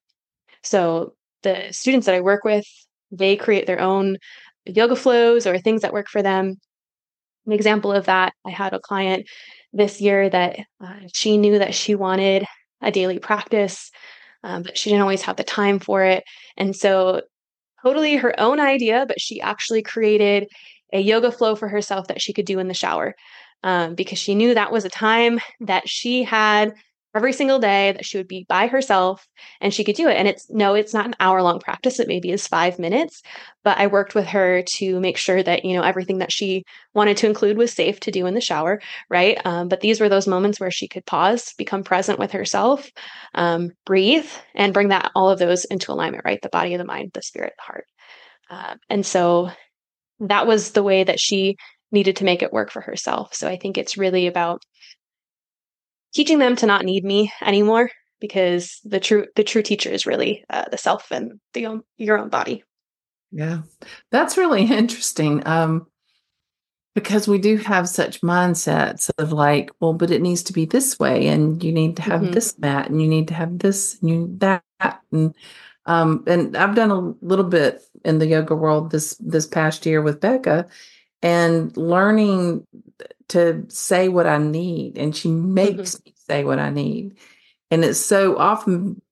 So the students that I work with, they create their own yoga flows or things that work for them. An example of that, I had a client this year that uh, she knew that she wanted a daily practice, um, but she didn't always have the time for it. And so totally her own idea, but she actually created a yoga flow for herself that she could do in the shower, um, because she knew that was a time that she had every single day that she would be by herself and she could do it. And it's no, it's not an hour long practice. It maybe is five minutes, but I worked with her to make sure that, you know, everything that she wanted to include was safe to do in the shower. Right. Um, but these were those moments where she could pause, become present with herself, um, breathe, and bring that all of those into alignment, right? The body, the mind, the spirit, the heart. Uh, and so that was the way that she needed to make it work for herself. So I think it's really about teaching them to not need me anymore, because the true the true teacher is really uh, the self and the own, your own body. Yeah, that's really interesting. Um, because we do have such mindsets of like, well, but it needs to be this way, and you need to have Mhm. this mat, and you need to have this, and you that, and um, and I've done a little bit in the yoga world this this past year with Becca, and learning to say what I need, and she Mhm. makes me say what I need, and it's so often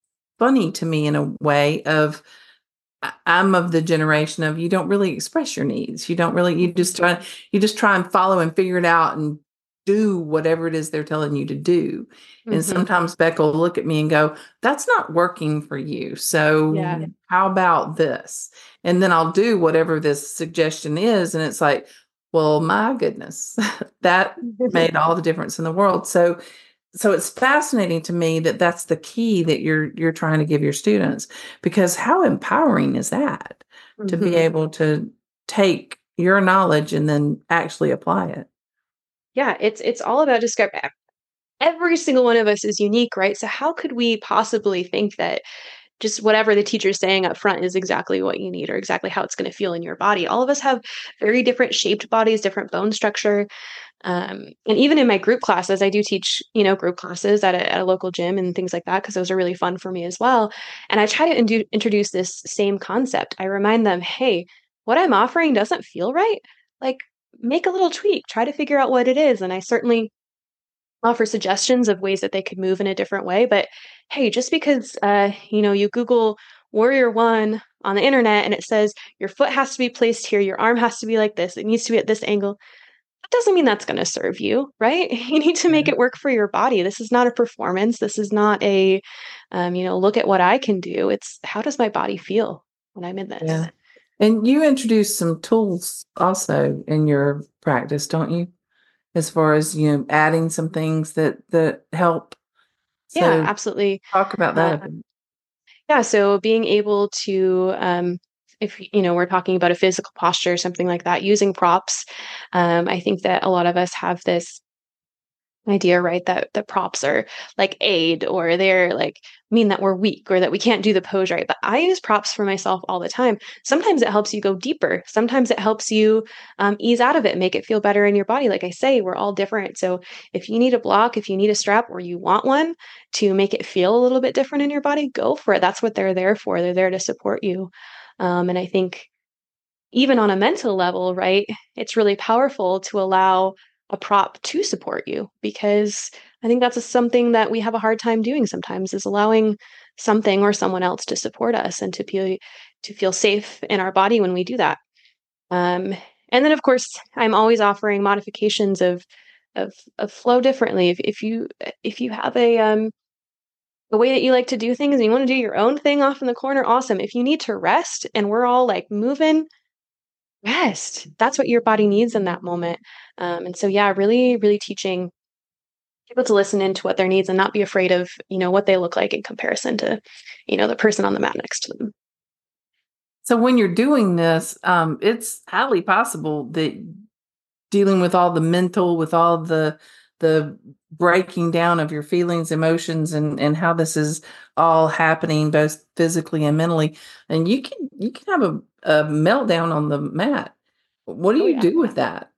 funny to me in a way of I- I'm of the generation of you don't really express your needs. You don't really, you just try, you just try and follow and figure it out and do whatever it is they're telling you to do. And Mhm. sometimes Becca will look at me and go, that's not working for you. Yeah. So how about this? And then I'll do whatever this suggestion is. And it's like, well, my goodness, that made all the difference in the world. So so it's fascinating to me that that's the key that you're you're trying to give your students, because how empowering is that to be Mhm. able to take your knowledge and then actually apply it. Yeah, it's it's all about discovery. Every single one of us is unique, right? So how could we possibly think that just whatever the teacher's saying up front is exactly what you need or exactly how it's going to feel in your body? All of us have very different shaped bodies, different bone structure. Um, and even in my group classes, I do teach, you know, group classes at a, at a local gym and things like that, because those are really fun for me as well. And I try to indu- introduce this same concept. I remind them, hey, what I'm offering doesn't feel right. Like, make a little tweak, try to figure out what it is. And I certainly offer suggestions of ways that they could move in a different way. But hey, just because uh, you know, you Google Warrior One on the internet and it says your foot has to be placed here, your arm has to be like this, it needs to be at this angle, that doesn't mean that's going to serve you, right? You need to make Yeah. it work for your body. This is not a performance. This is not a, um, you know, look at what I can do. It's how does my body feel when I'm in Yeah. this? And you introduce some tools also in your practice, don't you? As far as, you know, adding some things that that help. Yeah, So absolutely. talk about that a Uh, bit. Yeah, so being able to, um, if you know, we're talking about a physical posture or something like that, using props. Um, I think that a lot of us have this idea, right, that the props are like aid or they're like mean that we're weak or that we can't do the pose right. But I use props for myself all the time. Sometimes it helps you go deeper. Sometimes it helps you um, ease out of it, make it feel better in your body. Like I say, we're all different. So if you need a block, if you need a strap, or you want one to make it feel a little bit different in your body, go for it. That's what they're there for. They're there to support you. Um, and I think even on a mental level, right, it's really powerful to allow a prop to support you, because I think that's a, something that we have a hard time doing sometimes, is allowing something or someone else to support us and to feel to feel safe in our body when we do that. Um, and then of course, I'm always offering modifications of of of flow differently. If, if you if you have a um a way that you like to do things and you want to do your own thing off in the corner, awesome. If you need to rest and we're all like moving, rest. That's what your body needs in that moment. Um, and so, yeah, really, really teaching people to listen into what their needs and not be afraid of, you know, what they look like in comparison to, you know, the person on the mat next to them. So when you're doing this, um, it's highly possible that dealing with all the mental, with all the the breaking down of your feelings, emotions, and and how this is all happening both physically and mentally. And you can you can have a, a meltdown on the mat. What do Oh you yeah. do with that?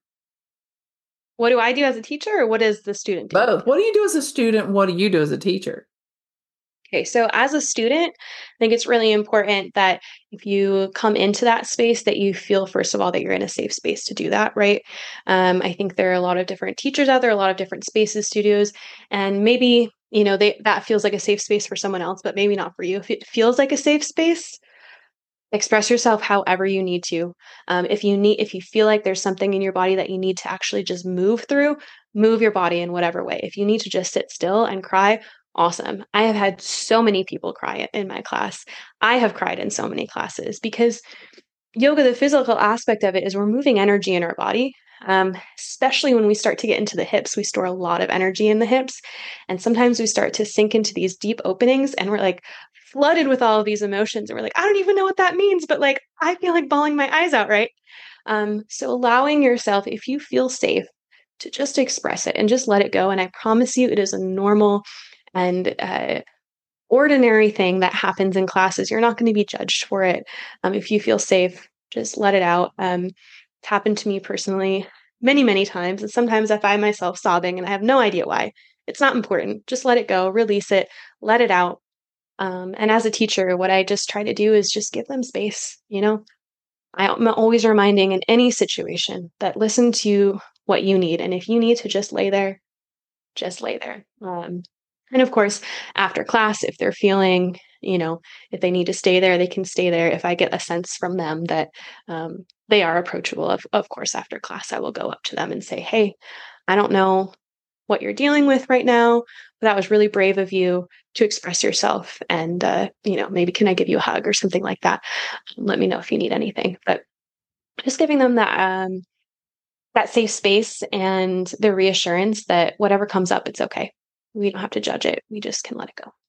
What do I do as a teacher, or what does the student do? Both. What do you do as a student? What do you do as a teacher? Okay, so as a student, I think it's really important that if you come into that space, that you feel, first of all, that you're in a safe space to do that, right? Um, I think there are a lot of different teachers out there, a lot of different spaces, studios, and maybe, you know, they that feels like a safe space for someone else, but maybe not for you. If it feels like a safe space, express yourself however you need to. Um, if you need, if you feel like there's something in your body that you need to actually just move through, move your body in whatever way. If you need to just sit still and cry, awesome. I have had so many people cry in my class. I have cried in so many classes because yoga, the physical aspect of it is we're moving energy in our body. Um, especially when we start to get into the hips, we store a lot of energy in the hips. And sometimes we start to sink into these deep openings and we're like flooded with all of these emotions. And we're like, I don't even know what that means, but like, I feel like bawling my eyes out, right? Um, so allowing yourself, if you feel safe, to just express it and just let it go. And I promise you, it is a normal and uh, ordinary thing that happens in classes. You're not going to be judged for it. Um, if you feel safe, just let it out. Um, it's happened to me personally many, many times. And sometimes I find myself sobbing and I have no idea why. It's not important. Just let it go, release it, let it out. Um, and as a teacher, what I just try to do is just give them space. You know, I'm always reminding in any situation that listen to what you need. And if you need to just lay there, just lay there. Um, and of course, after class, if they're feeling, you know, if they need to stay there, they can stay there. If I get a sense from them that um, they are approachable, of, of course, after class, I will go up to them and say, hey, I don't know what you're dealing with right now, but that was really brave of you to express yourself. And, uh, you know, maybe can I give you a hug or something like that? Let me know if you need anything. But just giving them that um, that safe space and the reassurance that whatever comes up, it's okay. We don't have to judge it. We just can let it go.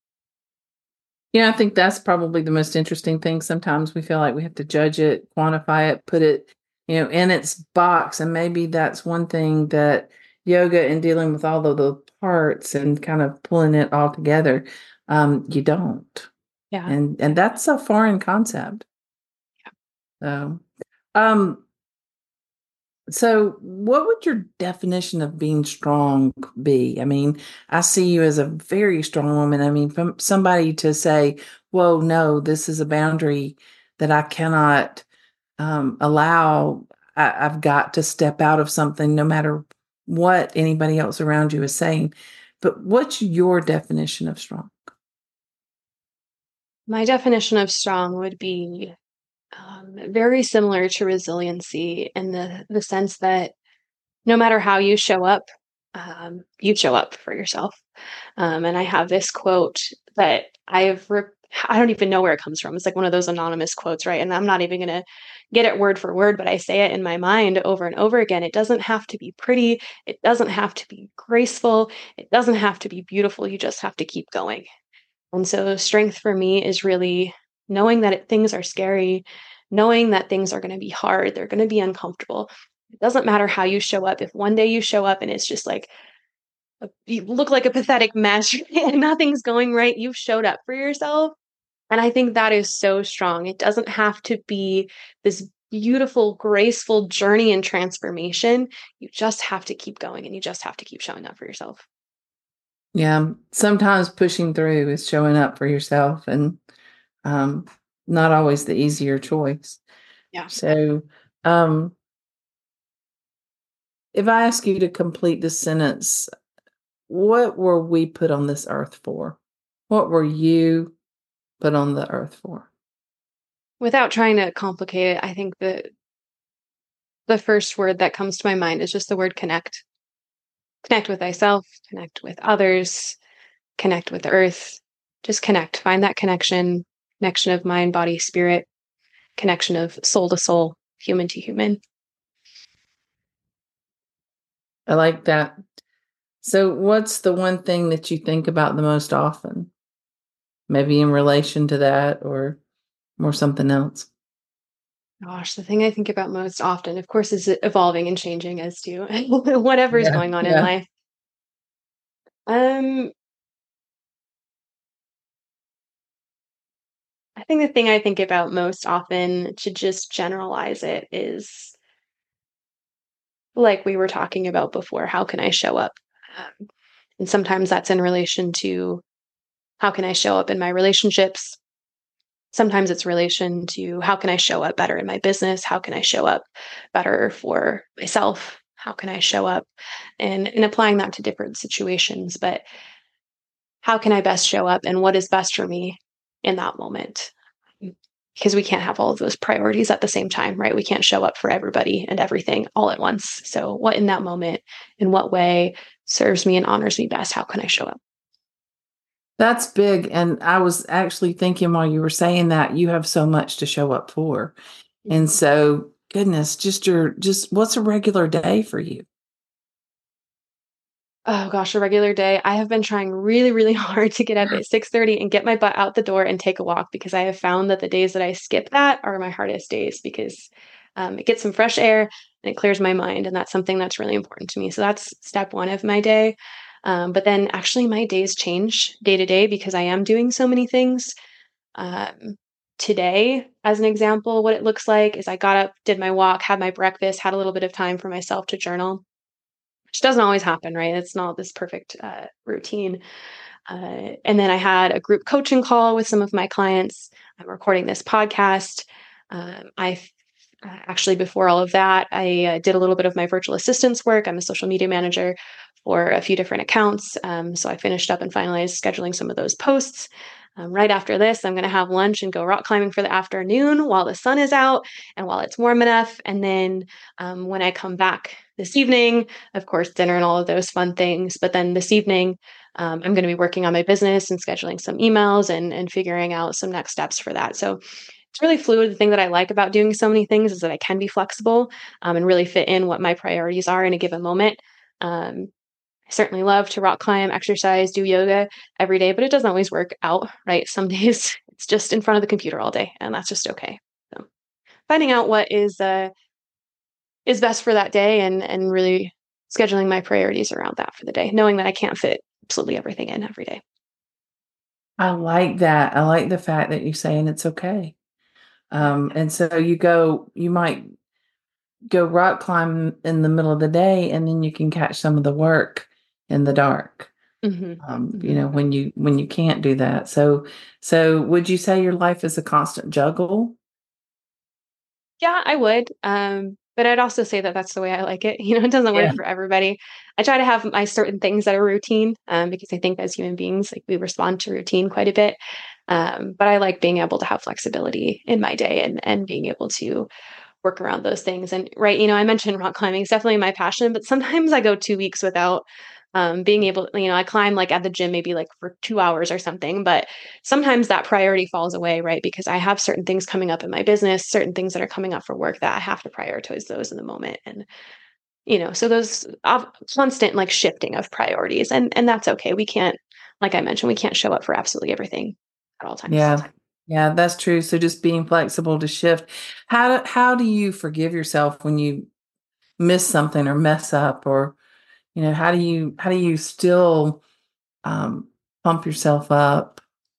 Yeah, I think that's probably the most interesting thing. Sometimes we feel like we have to judge it, quantify it, put it, you know, in its box. And maybe that's one thing that yoga and dealing with all of the parts and kind of pulling it all together, um, you don't. Yeah. And and that's a foreign concept. So, um, so what would your definition of being strong be? I mean, I see you as a very strong woman. I mean, from somebody to say, whoa, no, this is a boundary that I cannot um, allow. I, I've got to step out of something no matter what anybody else around you is saying. But what's your definition of strong? My definition of strong would be um, very similar to resiliency in the, the sense that no matter how you show up, um, you show up for yourself. Um, and I have this quote that I've, re- I don't even know where it comes from. It's like one of those anonymous quotes, right? And I'm not even going to get it word for word, but I say it in my mind over and over again. It doesn't have to be pretty. It doesn't have to be graceful. It doesn't have to be beautiful. You just have to keep going. And so strength for me is really knowing that it, things are scary, knowing that things are going to be hard, they're going to be uncomfortable. It doesn't matter how you show up. If one day you show up and it's just like, a, you look like a pathetic mess and nothing's going right, you've showed up for yourself. And I think that is so strong. It doesn't have to be this beautiful, graceful journey and transformation. You just have to keep going and you just have to keep showing up for yourself. Yeah, sometimes pushing through is showing up for yourself and um, not always the easier choice. Yeah. So, um, if I ask you to complete the sentence, what were we put on this earth for? What were you put on the earth for? Without trying to complicate it, I think the the first word that comes to my mind is just the word connect. Connect with thyself, connect with others, connect with the earth. Just connect. Find that connection, connection of mind, body, spirit, connection of soul to soul, human to human. I like that. So, what's the one thing that you think about the most often? Maybe in relation to that or or something else? Gosh, the thing I think about most often, of course, is evolving and changing as to whatever is Yeah, going on in yeah. life. Um, I think the thing I think about most often, to just generalize it, is like we were talking about before, how can I show up? Um, and sometimes that's in relation to how can I show up in my relationships? Sometimes it's relation to how can I show up better in my business? How can I show up better for myself? How can I show up? And, and applying that to different situations. But how can I best show up and what is best for me in that moment? Because we can't have all of those priorities at the same time, right? We can't show up for everybody and everything all at once. So, what in that moment, in what way serves me and honors me best? How can I show up? That's big. And I was actually thinking while you were saying that you have so much to show up for. And so, goodness, just your, just what's a regular day for you? Oh gosh, a regular day. I have been trying really, really hard to get up at six thirty and get my butt out the door and take a walk, because I have found that the days that I skip that are my hardest days, because um, it gets some fresh air and it clears my mind. And that's something that's really important to me. So that's step one of my day. Um, but then actually, my days change day to day because I am doing so many things. Um, Today, as an example, what it looks like is I got up, did my walk, had my breakfast, had a little bit of time for myself to journal, which doesn't always happen, right? It's not this perfect uh, routine. Uh, and then I had a group coaching call with some of my clients. I'm recording this podcast. Um, I uh, actually, before all of that, I uh, did a little bit of my virtual assistance work. I'm a social media manager for a few different accounts. Um, so I finished up and finalized scheduling some of those posts. Um, right after this, I'm going to have lunch and go rock climbing for the afternoon while the sun is out and while it's warm enough. And then um, when I come back this evening, of course, dinner and all of those fun things. But then this evening, um, I'm going to be working on my business and scheduling some emails and, and figuring out some next steps for that. So it's really fluid. The thing that I like about doing so many things is that I can be flexible um, and really fit in what my priorities are in a given moment. Um, I certainly love to rock climb, exercise, do yoga every day, but it doesn't always work out, right? Some days it's just in front of the computer all day, and that's just okay. So finding out what is uh, is best for that day, and and really scheduling my priorities around that for the day, knowing that I can't fit absolutely everything in every day. I like that. I like the fact that you're saying it's okay. Um, and so you go, you might go rock climb in the middle of the day, and then you can catch some of the work in the dark. Mhm. Um, you Mhm. know, when you when you can't do that. So so would you say your life is a constant juggle? Yeah, I would. Um, but I'd also say that that's the way I like it. You know, it doesn't work Yeah. for everybody. I try to have my certain things that are routine, um, because I think as human beings, like we respond to routine quite a bit. Um, but I like being able to have flexibility in my day, and and being able to work around those things. And right, you know, I mentioned rock climbing is definitely my passion, but sometimes I go two weeks without um, being able, you know, I climb like at the gym maybe like for two hours or something, but sometimes that priority falls away, right? Because I have certain things coming up in my business, certain things that are coming up for work that I have to prioritize those in the moment. And, you know, so those uh, constant like shifting of priorities, and, and that's okay. We can't, like I mentioned, we can't show up for absolutely everything at all times. Yeah. Yeah, that's true. So just being flexible to shift. How do, how do you forgive yourself when you miss something or mess up, or you know, how do you how do you still um pump yourself up?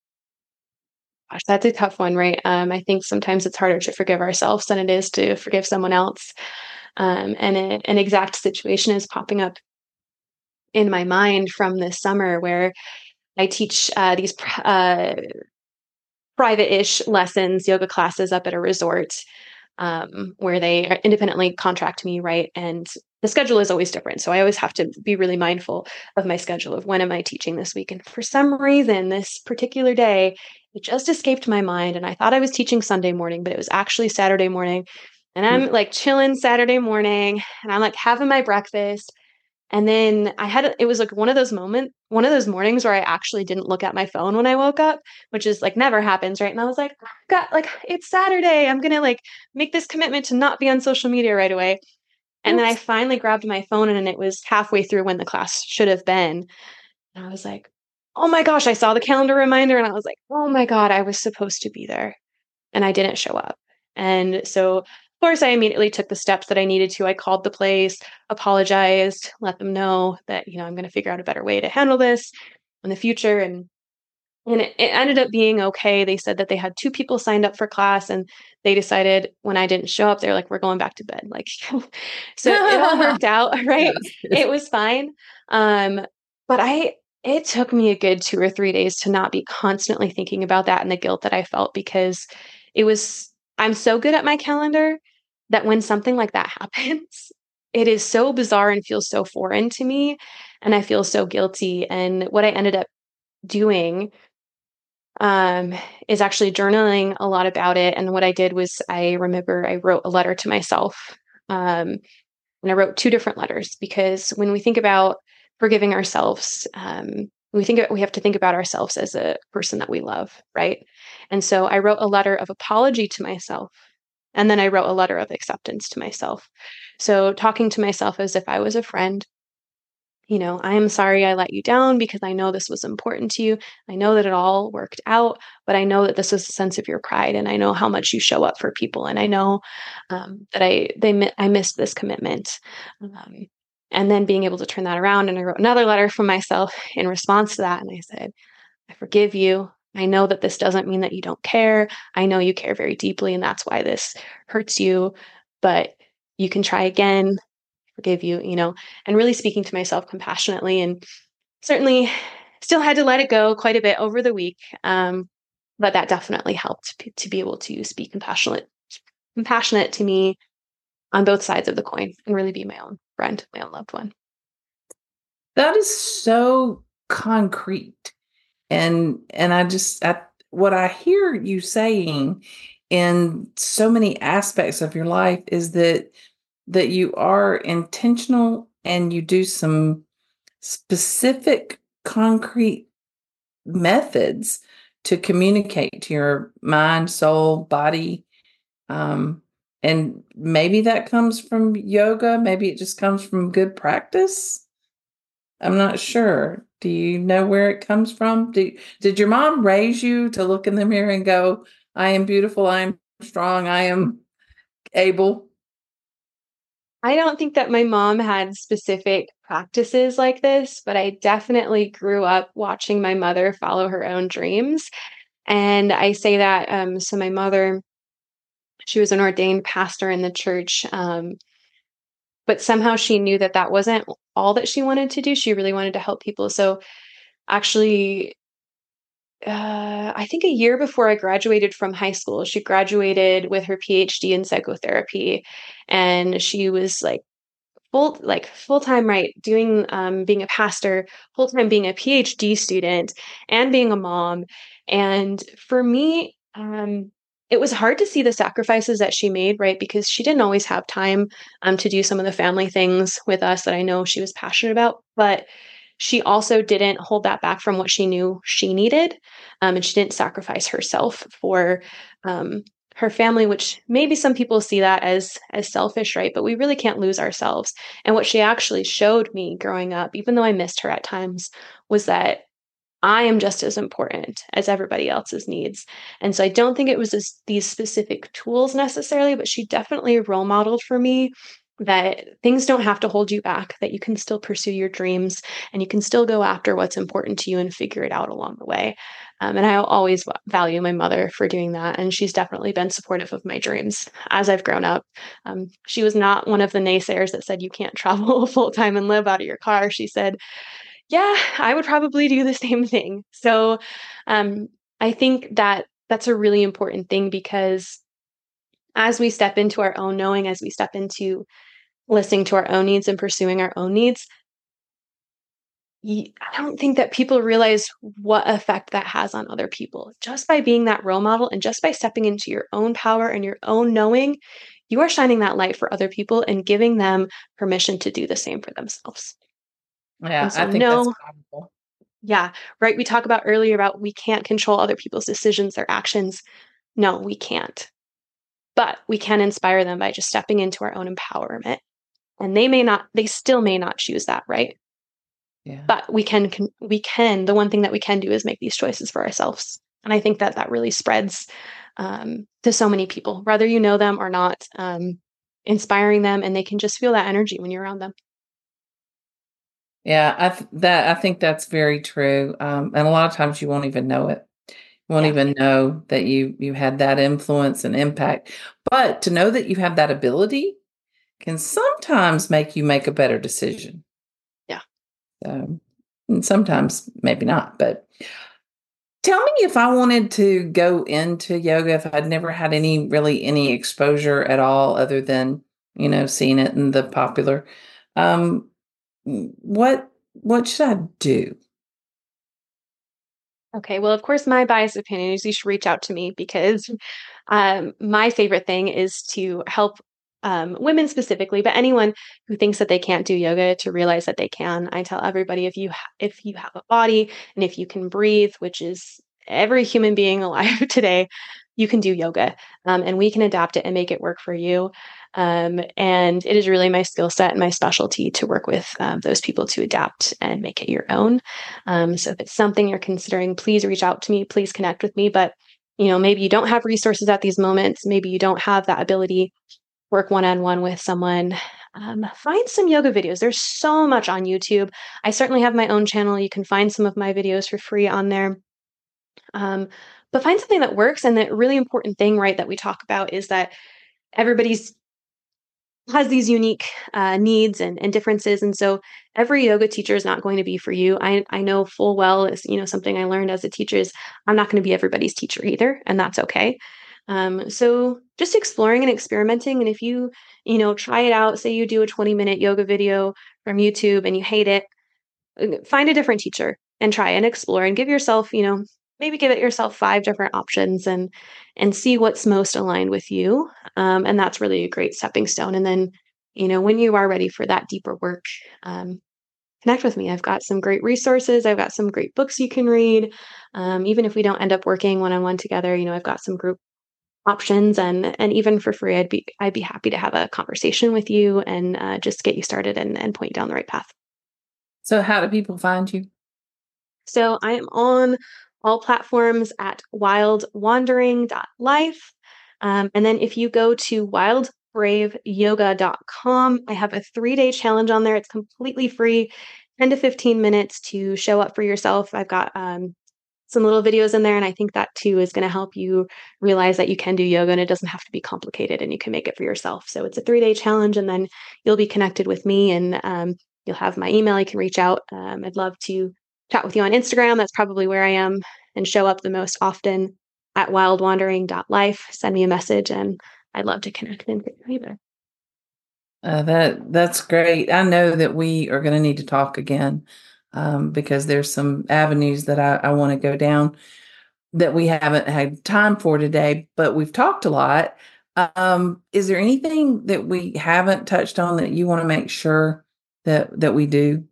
Gosh, that's a tough one, right? Um, I think sometimes it's harder to forgive ourselves than it is to forgive someone else. Um, and a, an exact situation is popping up in my mind from this summer, where I teach uh, these pr- uh, private-ish lessons, yoga classes up at a resort, um, where they independently contract me, right? And the schedule is always different. So I always have to be really mindful of my schedule of when am I teaching this week. And for some reason, this particular day, it just escaped my mind. And I thought I was teaching Sunday morning, but it was actually Saturday morning. And I'm like chilling Saturday morning, and I'm like having my breakfast. And then I had a- it was like one of those moment, one of those mornings where I actually didn't look at my phone when I woke up, which is like never happens, right? And I was like, God, like it's Saturday. I'm gonna like make this commitment to not be on social media right away. And then I Oops. finally grabbed my phone, and it was halfway through when the class should have been. And I was like, oh my gosh, I saw the calendar reminder, and I was like, oh my God, I was supposed to be there and I didn't show up. And so course, I immediately took the steps that I needed to. I called the place, apologized, let them know that, you know, I'm going to figure out a better way to handle this in the future. And and it, it ended up being okay. They said that they had two people signed up for class, and they decided when I didn't show up, they're like, we're going back to bed. Like, so it all worked out, right? Yes. It was fine. Um, but I, it took me a good two or three days to not be constantly thinking about that and the guilt that I felt, because it was, I'm so good at my calendar that when something like that happens, it is so bizarre and feels so foreign to me. And I feel so guilty. And what I ended up doing um, is actually journaling a lot about it. And what I did was I remember I wrote a letter to myself. Um, and I wrote two different letters, because when we think about forgiving ourselves, um, we think we have to think about ourselves as a person that we love, right? And so I wrote a letter of apology to myself. And then I wrote a letter of acceptance to myself. So talking to myself as if I was a friend. You know, I am sorry I let you down because I know this was important to you. I know that it all worked out, but I know that this was a sense of your pride, and I know how much you show up for people, and I know um, that I they I missed this commitment. Um, and then being able to turn that around, and I wrote another letter from myself in response to that, and I said, I forgive you. I know that this doesn't mean that you don't care. I know you care very deeply, and that's why this hurts you, but you can try again. Forgive you, you know, and really speaking to myself compassionately, and certainly still had to let it go quite a bit over the week. Um, but that definitely helped p- to be able to speak compassionate, compassionate to me on both sides of the coin, and really be my own friend, my own loved one. That is so concrete. And and I just I, what I hear you saying in so many aspects of your life is that that you are intentional and you do some specific concrete methods to communicate to your mind, soul, body. Um, and maybe that comes from yoga. Maybe it just comes from good practice. I'm not sure. Do you know where it comes from? Do, did your mom raise you to look in the mirror and go, I am beautiful, I am strong, I am able? I don't think that my mom had specific practices like this, but I definitely grew up watching my mother follow her own dreams. And I say that, um, so my mother, she was an ordained pastor in the church, um, but somehow she knew that that wasn't all that she wanted to do. She really wanted to help people. So actually, uh, I think a year before I graduated from high school, she graduated with her PhD in psychotherapy, and she was like full like full-time, right, doing um being a pastor, full-time being a PhD student, and being a mom. And for me, um it was hard to see the sacrifices that she made, right, because she didn't always have time um to do some of the family things with us that I know she was passionate about, but she also didn't hold that back from what she knew she needed. Um, and she didn't sacrifice herself for um her family, which maybe some people see that as as selfish, right? But we really can't lose ourselves. And what she actually showed me growing up, even though I missed her at times, was that I am just as important as everybody else's needs. And so I don't think it was this, these specific tools necessarily, but she definitely role modeled for me that things don't have to hold you back, that you can still pursue your dreams, and you can still go after what's important to you and figure it out along the way. Um, and I always v- value my mother for doing that. And she's definitely been supportive of my dreams as I've grown up. Um, she was not one of the naysayers that said you can't travel full time and live out of your car. She said, yeah, I would probably do the same thing. So um, I think that that's a really important thing, because as we step into our own knowing, as we step into listening to our own needs and pursuing our own needs, I don't think that people realize what effect that has on other people. Just by being that role model and just by stepping into your own power and your own knowing, you are shining that light for other people and giving them permission to do the same for themselves. Yeah, And so, I think that's no, powerful. yeah, right. We talk about earlier about we can't control other people's decisions, their actions. No, we can't. But we can inspire them by just stepping into our own empowerment. And they may not, they still may not choose that, right? Yeah. But we can, can we can, the one thing that we can do is make these choices for ourselves. And I think that that really spreads um, to so many people, whether you know them or not, um, inspiring them, and they can just feel that energy when you're around them. Yeah, I th- that I think that's very true. Um, and a lot of times you won't even know it. You won't Yeah. even know that you you had that influence and impact. But to know that you have that ability can sometimes make you make a better decision. Yeah. So, and sometimes maybe not. But tell me, if I wanted to go into yoga, if I'd never had any really any exposure at all, other than you know seeing it in the popular, um, what what should I do? Okay. Well, of course, my biased opinion is you should reach out to me because um, my favorite thing is to help um, women specifically, but anyone who thinks that they can't do yoga to realize that they can. I tell everybody if you ha- if you have a body and if you can breathe, which is every human being alive today, you can do yoga, um, and we can adapt it and make it work for you. Um, and it is really my skill set and my specialty to work with um, those people to adapt and make it your own. Um, so if it's something you're considering, please reach out to me. Please connect with me. But you know, maybe you don't have resources at these moments. Maybe you don't have that ability to work one on one with someone. Um, find some yoga videos. There's so much on YouTube. I certainly have my own channel. You can find some of my videos for free on there. Um, but find something that works. And the really important thing, right, that we talk about is that everybody's has these unique uh, needs and, and differences. And so every yoga teacher is not going to be for you. I, I know full well, is you know something I learned as a teacher is I'm not going to be everybody's teacher either, and that's okay. Um, so just exploring and experimenting. And if you, you know, try it out, say you do a twenty minute yoga video from YouTube and you hate it, uh, find a different teacher and try and explore and give yourself, you know, maybe give it yourself five different options and and see what's most aligned with you. Um, and that's really a great stepping stone. And then, you know, when you are ready for that deeper work, um, connect with me. I've got some great resources. I've got some great books you can read. Um, even if we don't end up working one on one together, you know, I've got some group options, and and even for free, I'd be I'd be happy to have a conversation with you and uh, just get you started and, and point you down the right path. So, how do people find you? So I am on all platforms at wild wandering dot life. Um, and then if you go to wild brave yoga dot com, I have a three day challenge on there. It's completely free, ten to fifteen minutes to show up for yourself. I've got um, some little videos in there. And I think that too is going to help you realize that you can do yoga and it doesn't have to be complicated and you can make it for yourself. So it's a three day challenge, and then you'll be connected with me, and um, you'll have my email. You can reach out. Um, I'd love to chat with you on Instagram. That's probably where I am and show up the most often at wild wandering dot life. Send me a message and I'd love to connect and get you there. Uh, that that's great. I know that we are going to need to talk again, um, because there's some avenues that I, I want to go down that we haven't had time for today, but we've talked a lot. Um, is there anything that we haven't touched on that you want to make sure that that we do?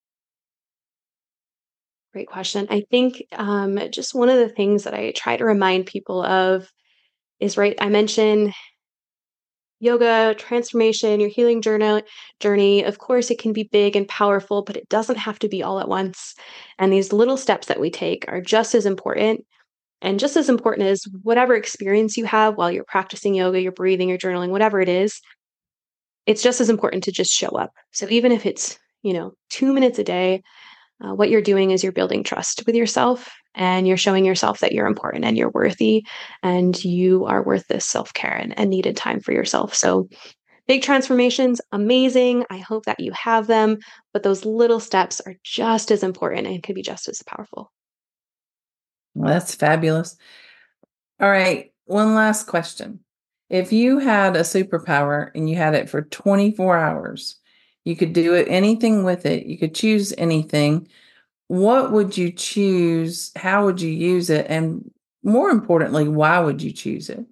Great question. I think um, just one of the things that I try to remind people of is, right, I mentioned yoga, transformation, your healing journey journey. Of course, it can be big and powerful, but it doesn't have to be all at once. And these little steps that we take are just as important. And just as important as whatever experience you have while you're practicing yoga, you're breathing, you're journaling, whatever it is, it's just as important to just show up. So even if it's, you know, two minutes a day, uh, what you're doing is you're building trust with yourself, and you're showing yourself that you're important and you're worthy and you are worth this self-care and, and needed time for yourself. So big transformations, amazing. I hope that you have them, but those little steps are just as important and can be just as powerful. Well, that's fabulous. All right, one last question. If you had a superpower and you had it for twenty-four hours, you could do it anything with it. You could choose anything. What would you choose? How would you use it? And more importantly, why would you choose it?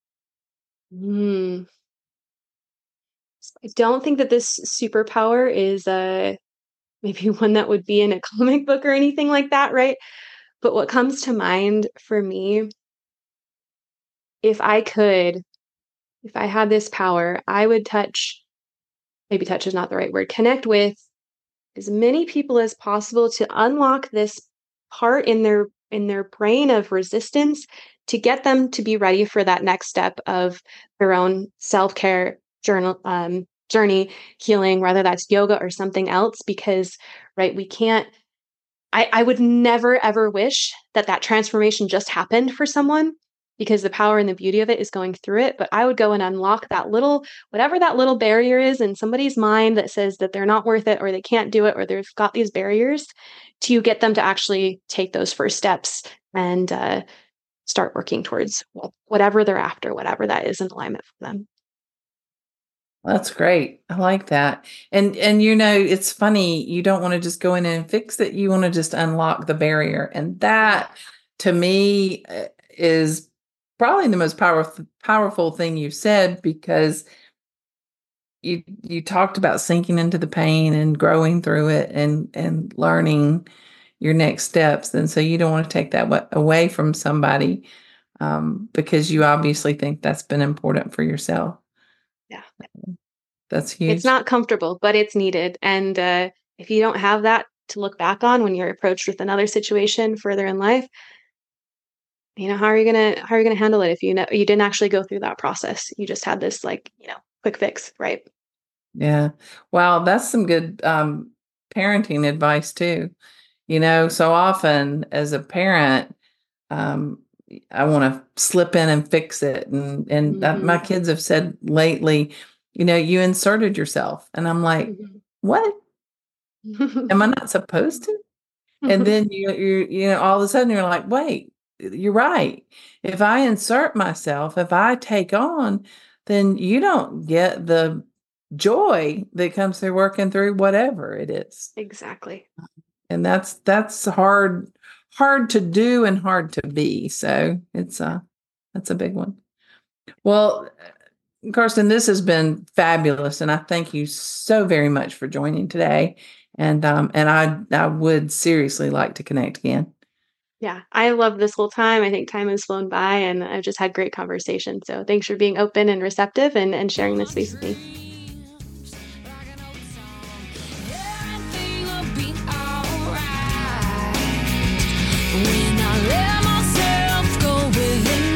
Hmm. I don't think that this superpower is uh, maybe one that would be in a comic book or anything like that, right? But what comes to mind for me, if I could, if I had this power, I would touch, maybe touch is not the right word, connect with as many people as possible to unlock this part in their in their brain of resistance to get them to be ready for that next step of their own self-care journal, um, journey, healing, whether that's yoga or something else, because, right, we can't, I, I would never, ever wish that that transformation just happened for someone, because the power and the beauty of it is going through it. But I would go and unlock that little, whatever that little barrier is in somebody's mind that says that they're not worth it, or they can't do it, or they've got these barriers, to get them to actually take those first steps and uh, start working towards whatever they're after, whatever that is in alignment for them. That's great. I like that. And, and, you know, it's funny, you don't want to just go in and fix it. You want to just unlock the barrier. And that, to me, is probably the most powerful, powerful thing you've said, because you, you talked about sinking into the pain and growing through it and, and learning your next steps. And so you don't want to take that away from somebody, um, because you obviously think that's been important for yourself. Yeah. That's huge. It's not comfortable, but it's needed. And uh, if you don't have that to look back on when you're approached with another situation further in life, you know, how are you gonna how are you gonna handle it if you know you didn't actually go through that process? You just had this, like, you know, quick fix, right? Yeah. Wow, that's some good um, parenting advice too. You know, so often as a parent, um, I want to slip in and fix it. And and Mm-hmm. that, my kids have said lately, you know, you inserted yourself. And I'm like, Mm-hmm. what? Am I not supposed to? And then you you you know, all of a sudden you're like, wait, you're right. If I insert myself, if I take on, then you don't get the joy that comes through working through whatever it is. Exactly. And that's that's hard hard to do and hard to be. So it's a that's a big one. Well, Kirsten, this has been fabulous, and I thank you so very much for joining today. And um, and I I would seriously like to connect again. Yeah, I love this whole time. I think time has flown by, and I've just had great conversation. So thanks for being open and receptive and, and sharing this space with me. Everything will be alright when I let myself go with the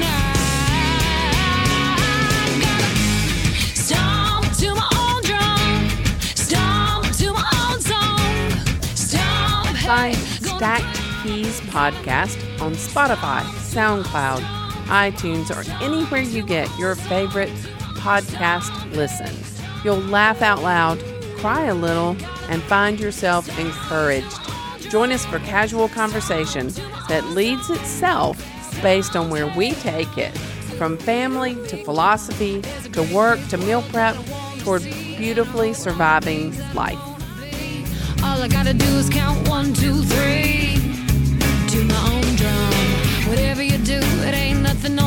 night. Gotta stomp to my own drum, stomp to my own song, stomp. Find Stacked Keys Podcast on Spotify, SoundCloud, iTunes, or anywhere you get your favorite podcast listen. You'll laugh out loud, cry a little, and find yourself encouraged. Join us for casual conversation that leads itself based on where we take it, from family to philosophy to work to meal prep toward beautifully surviving life. All I gotta do is count one, two, three to my own drum. Whatever you do, it ain't nothing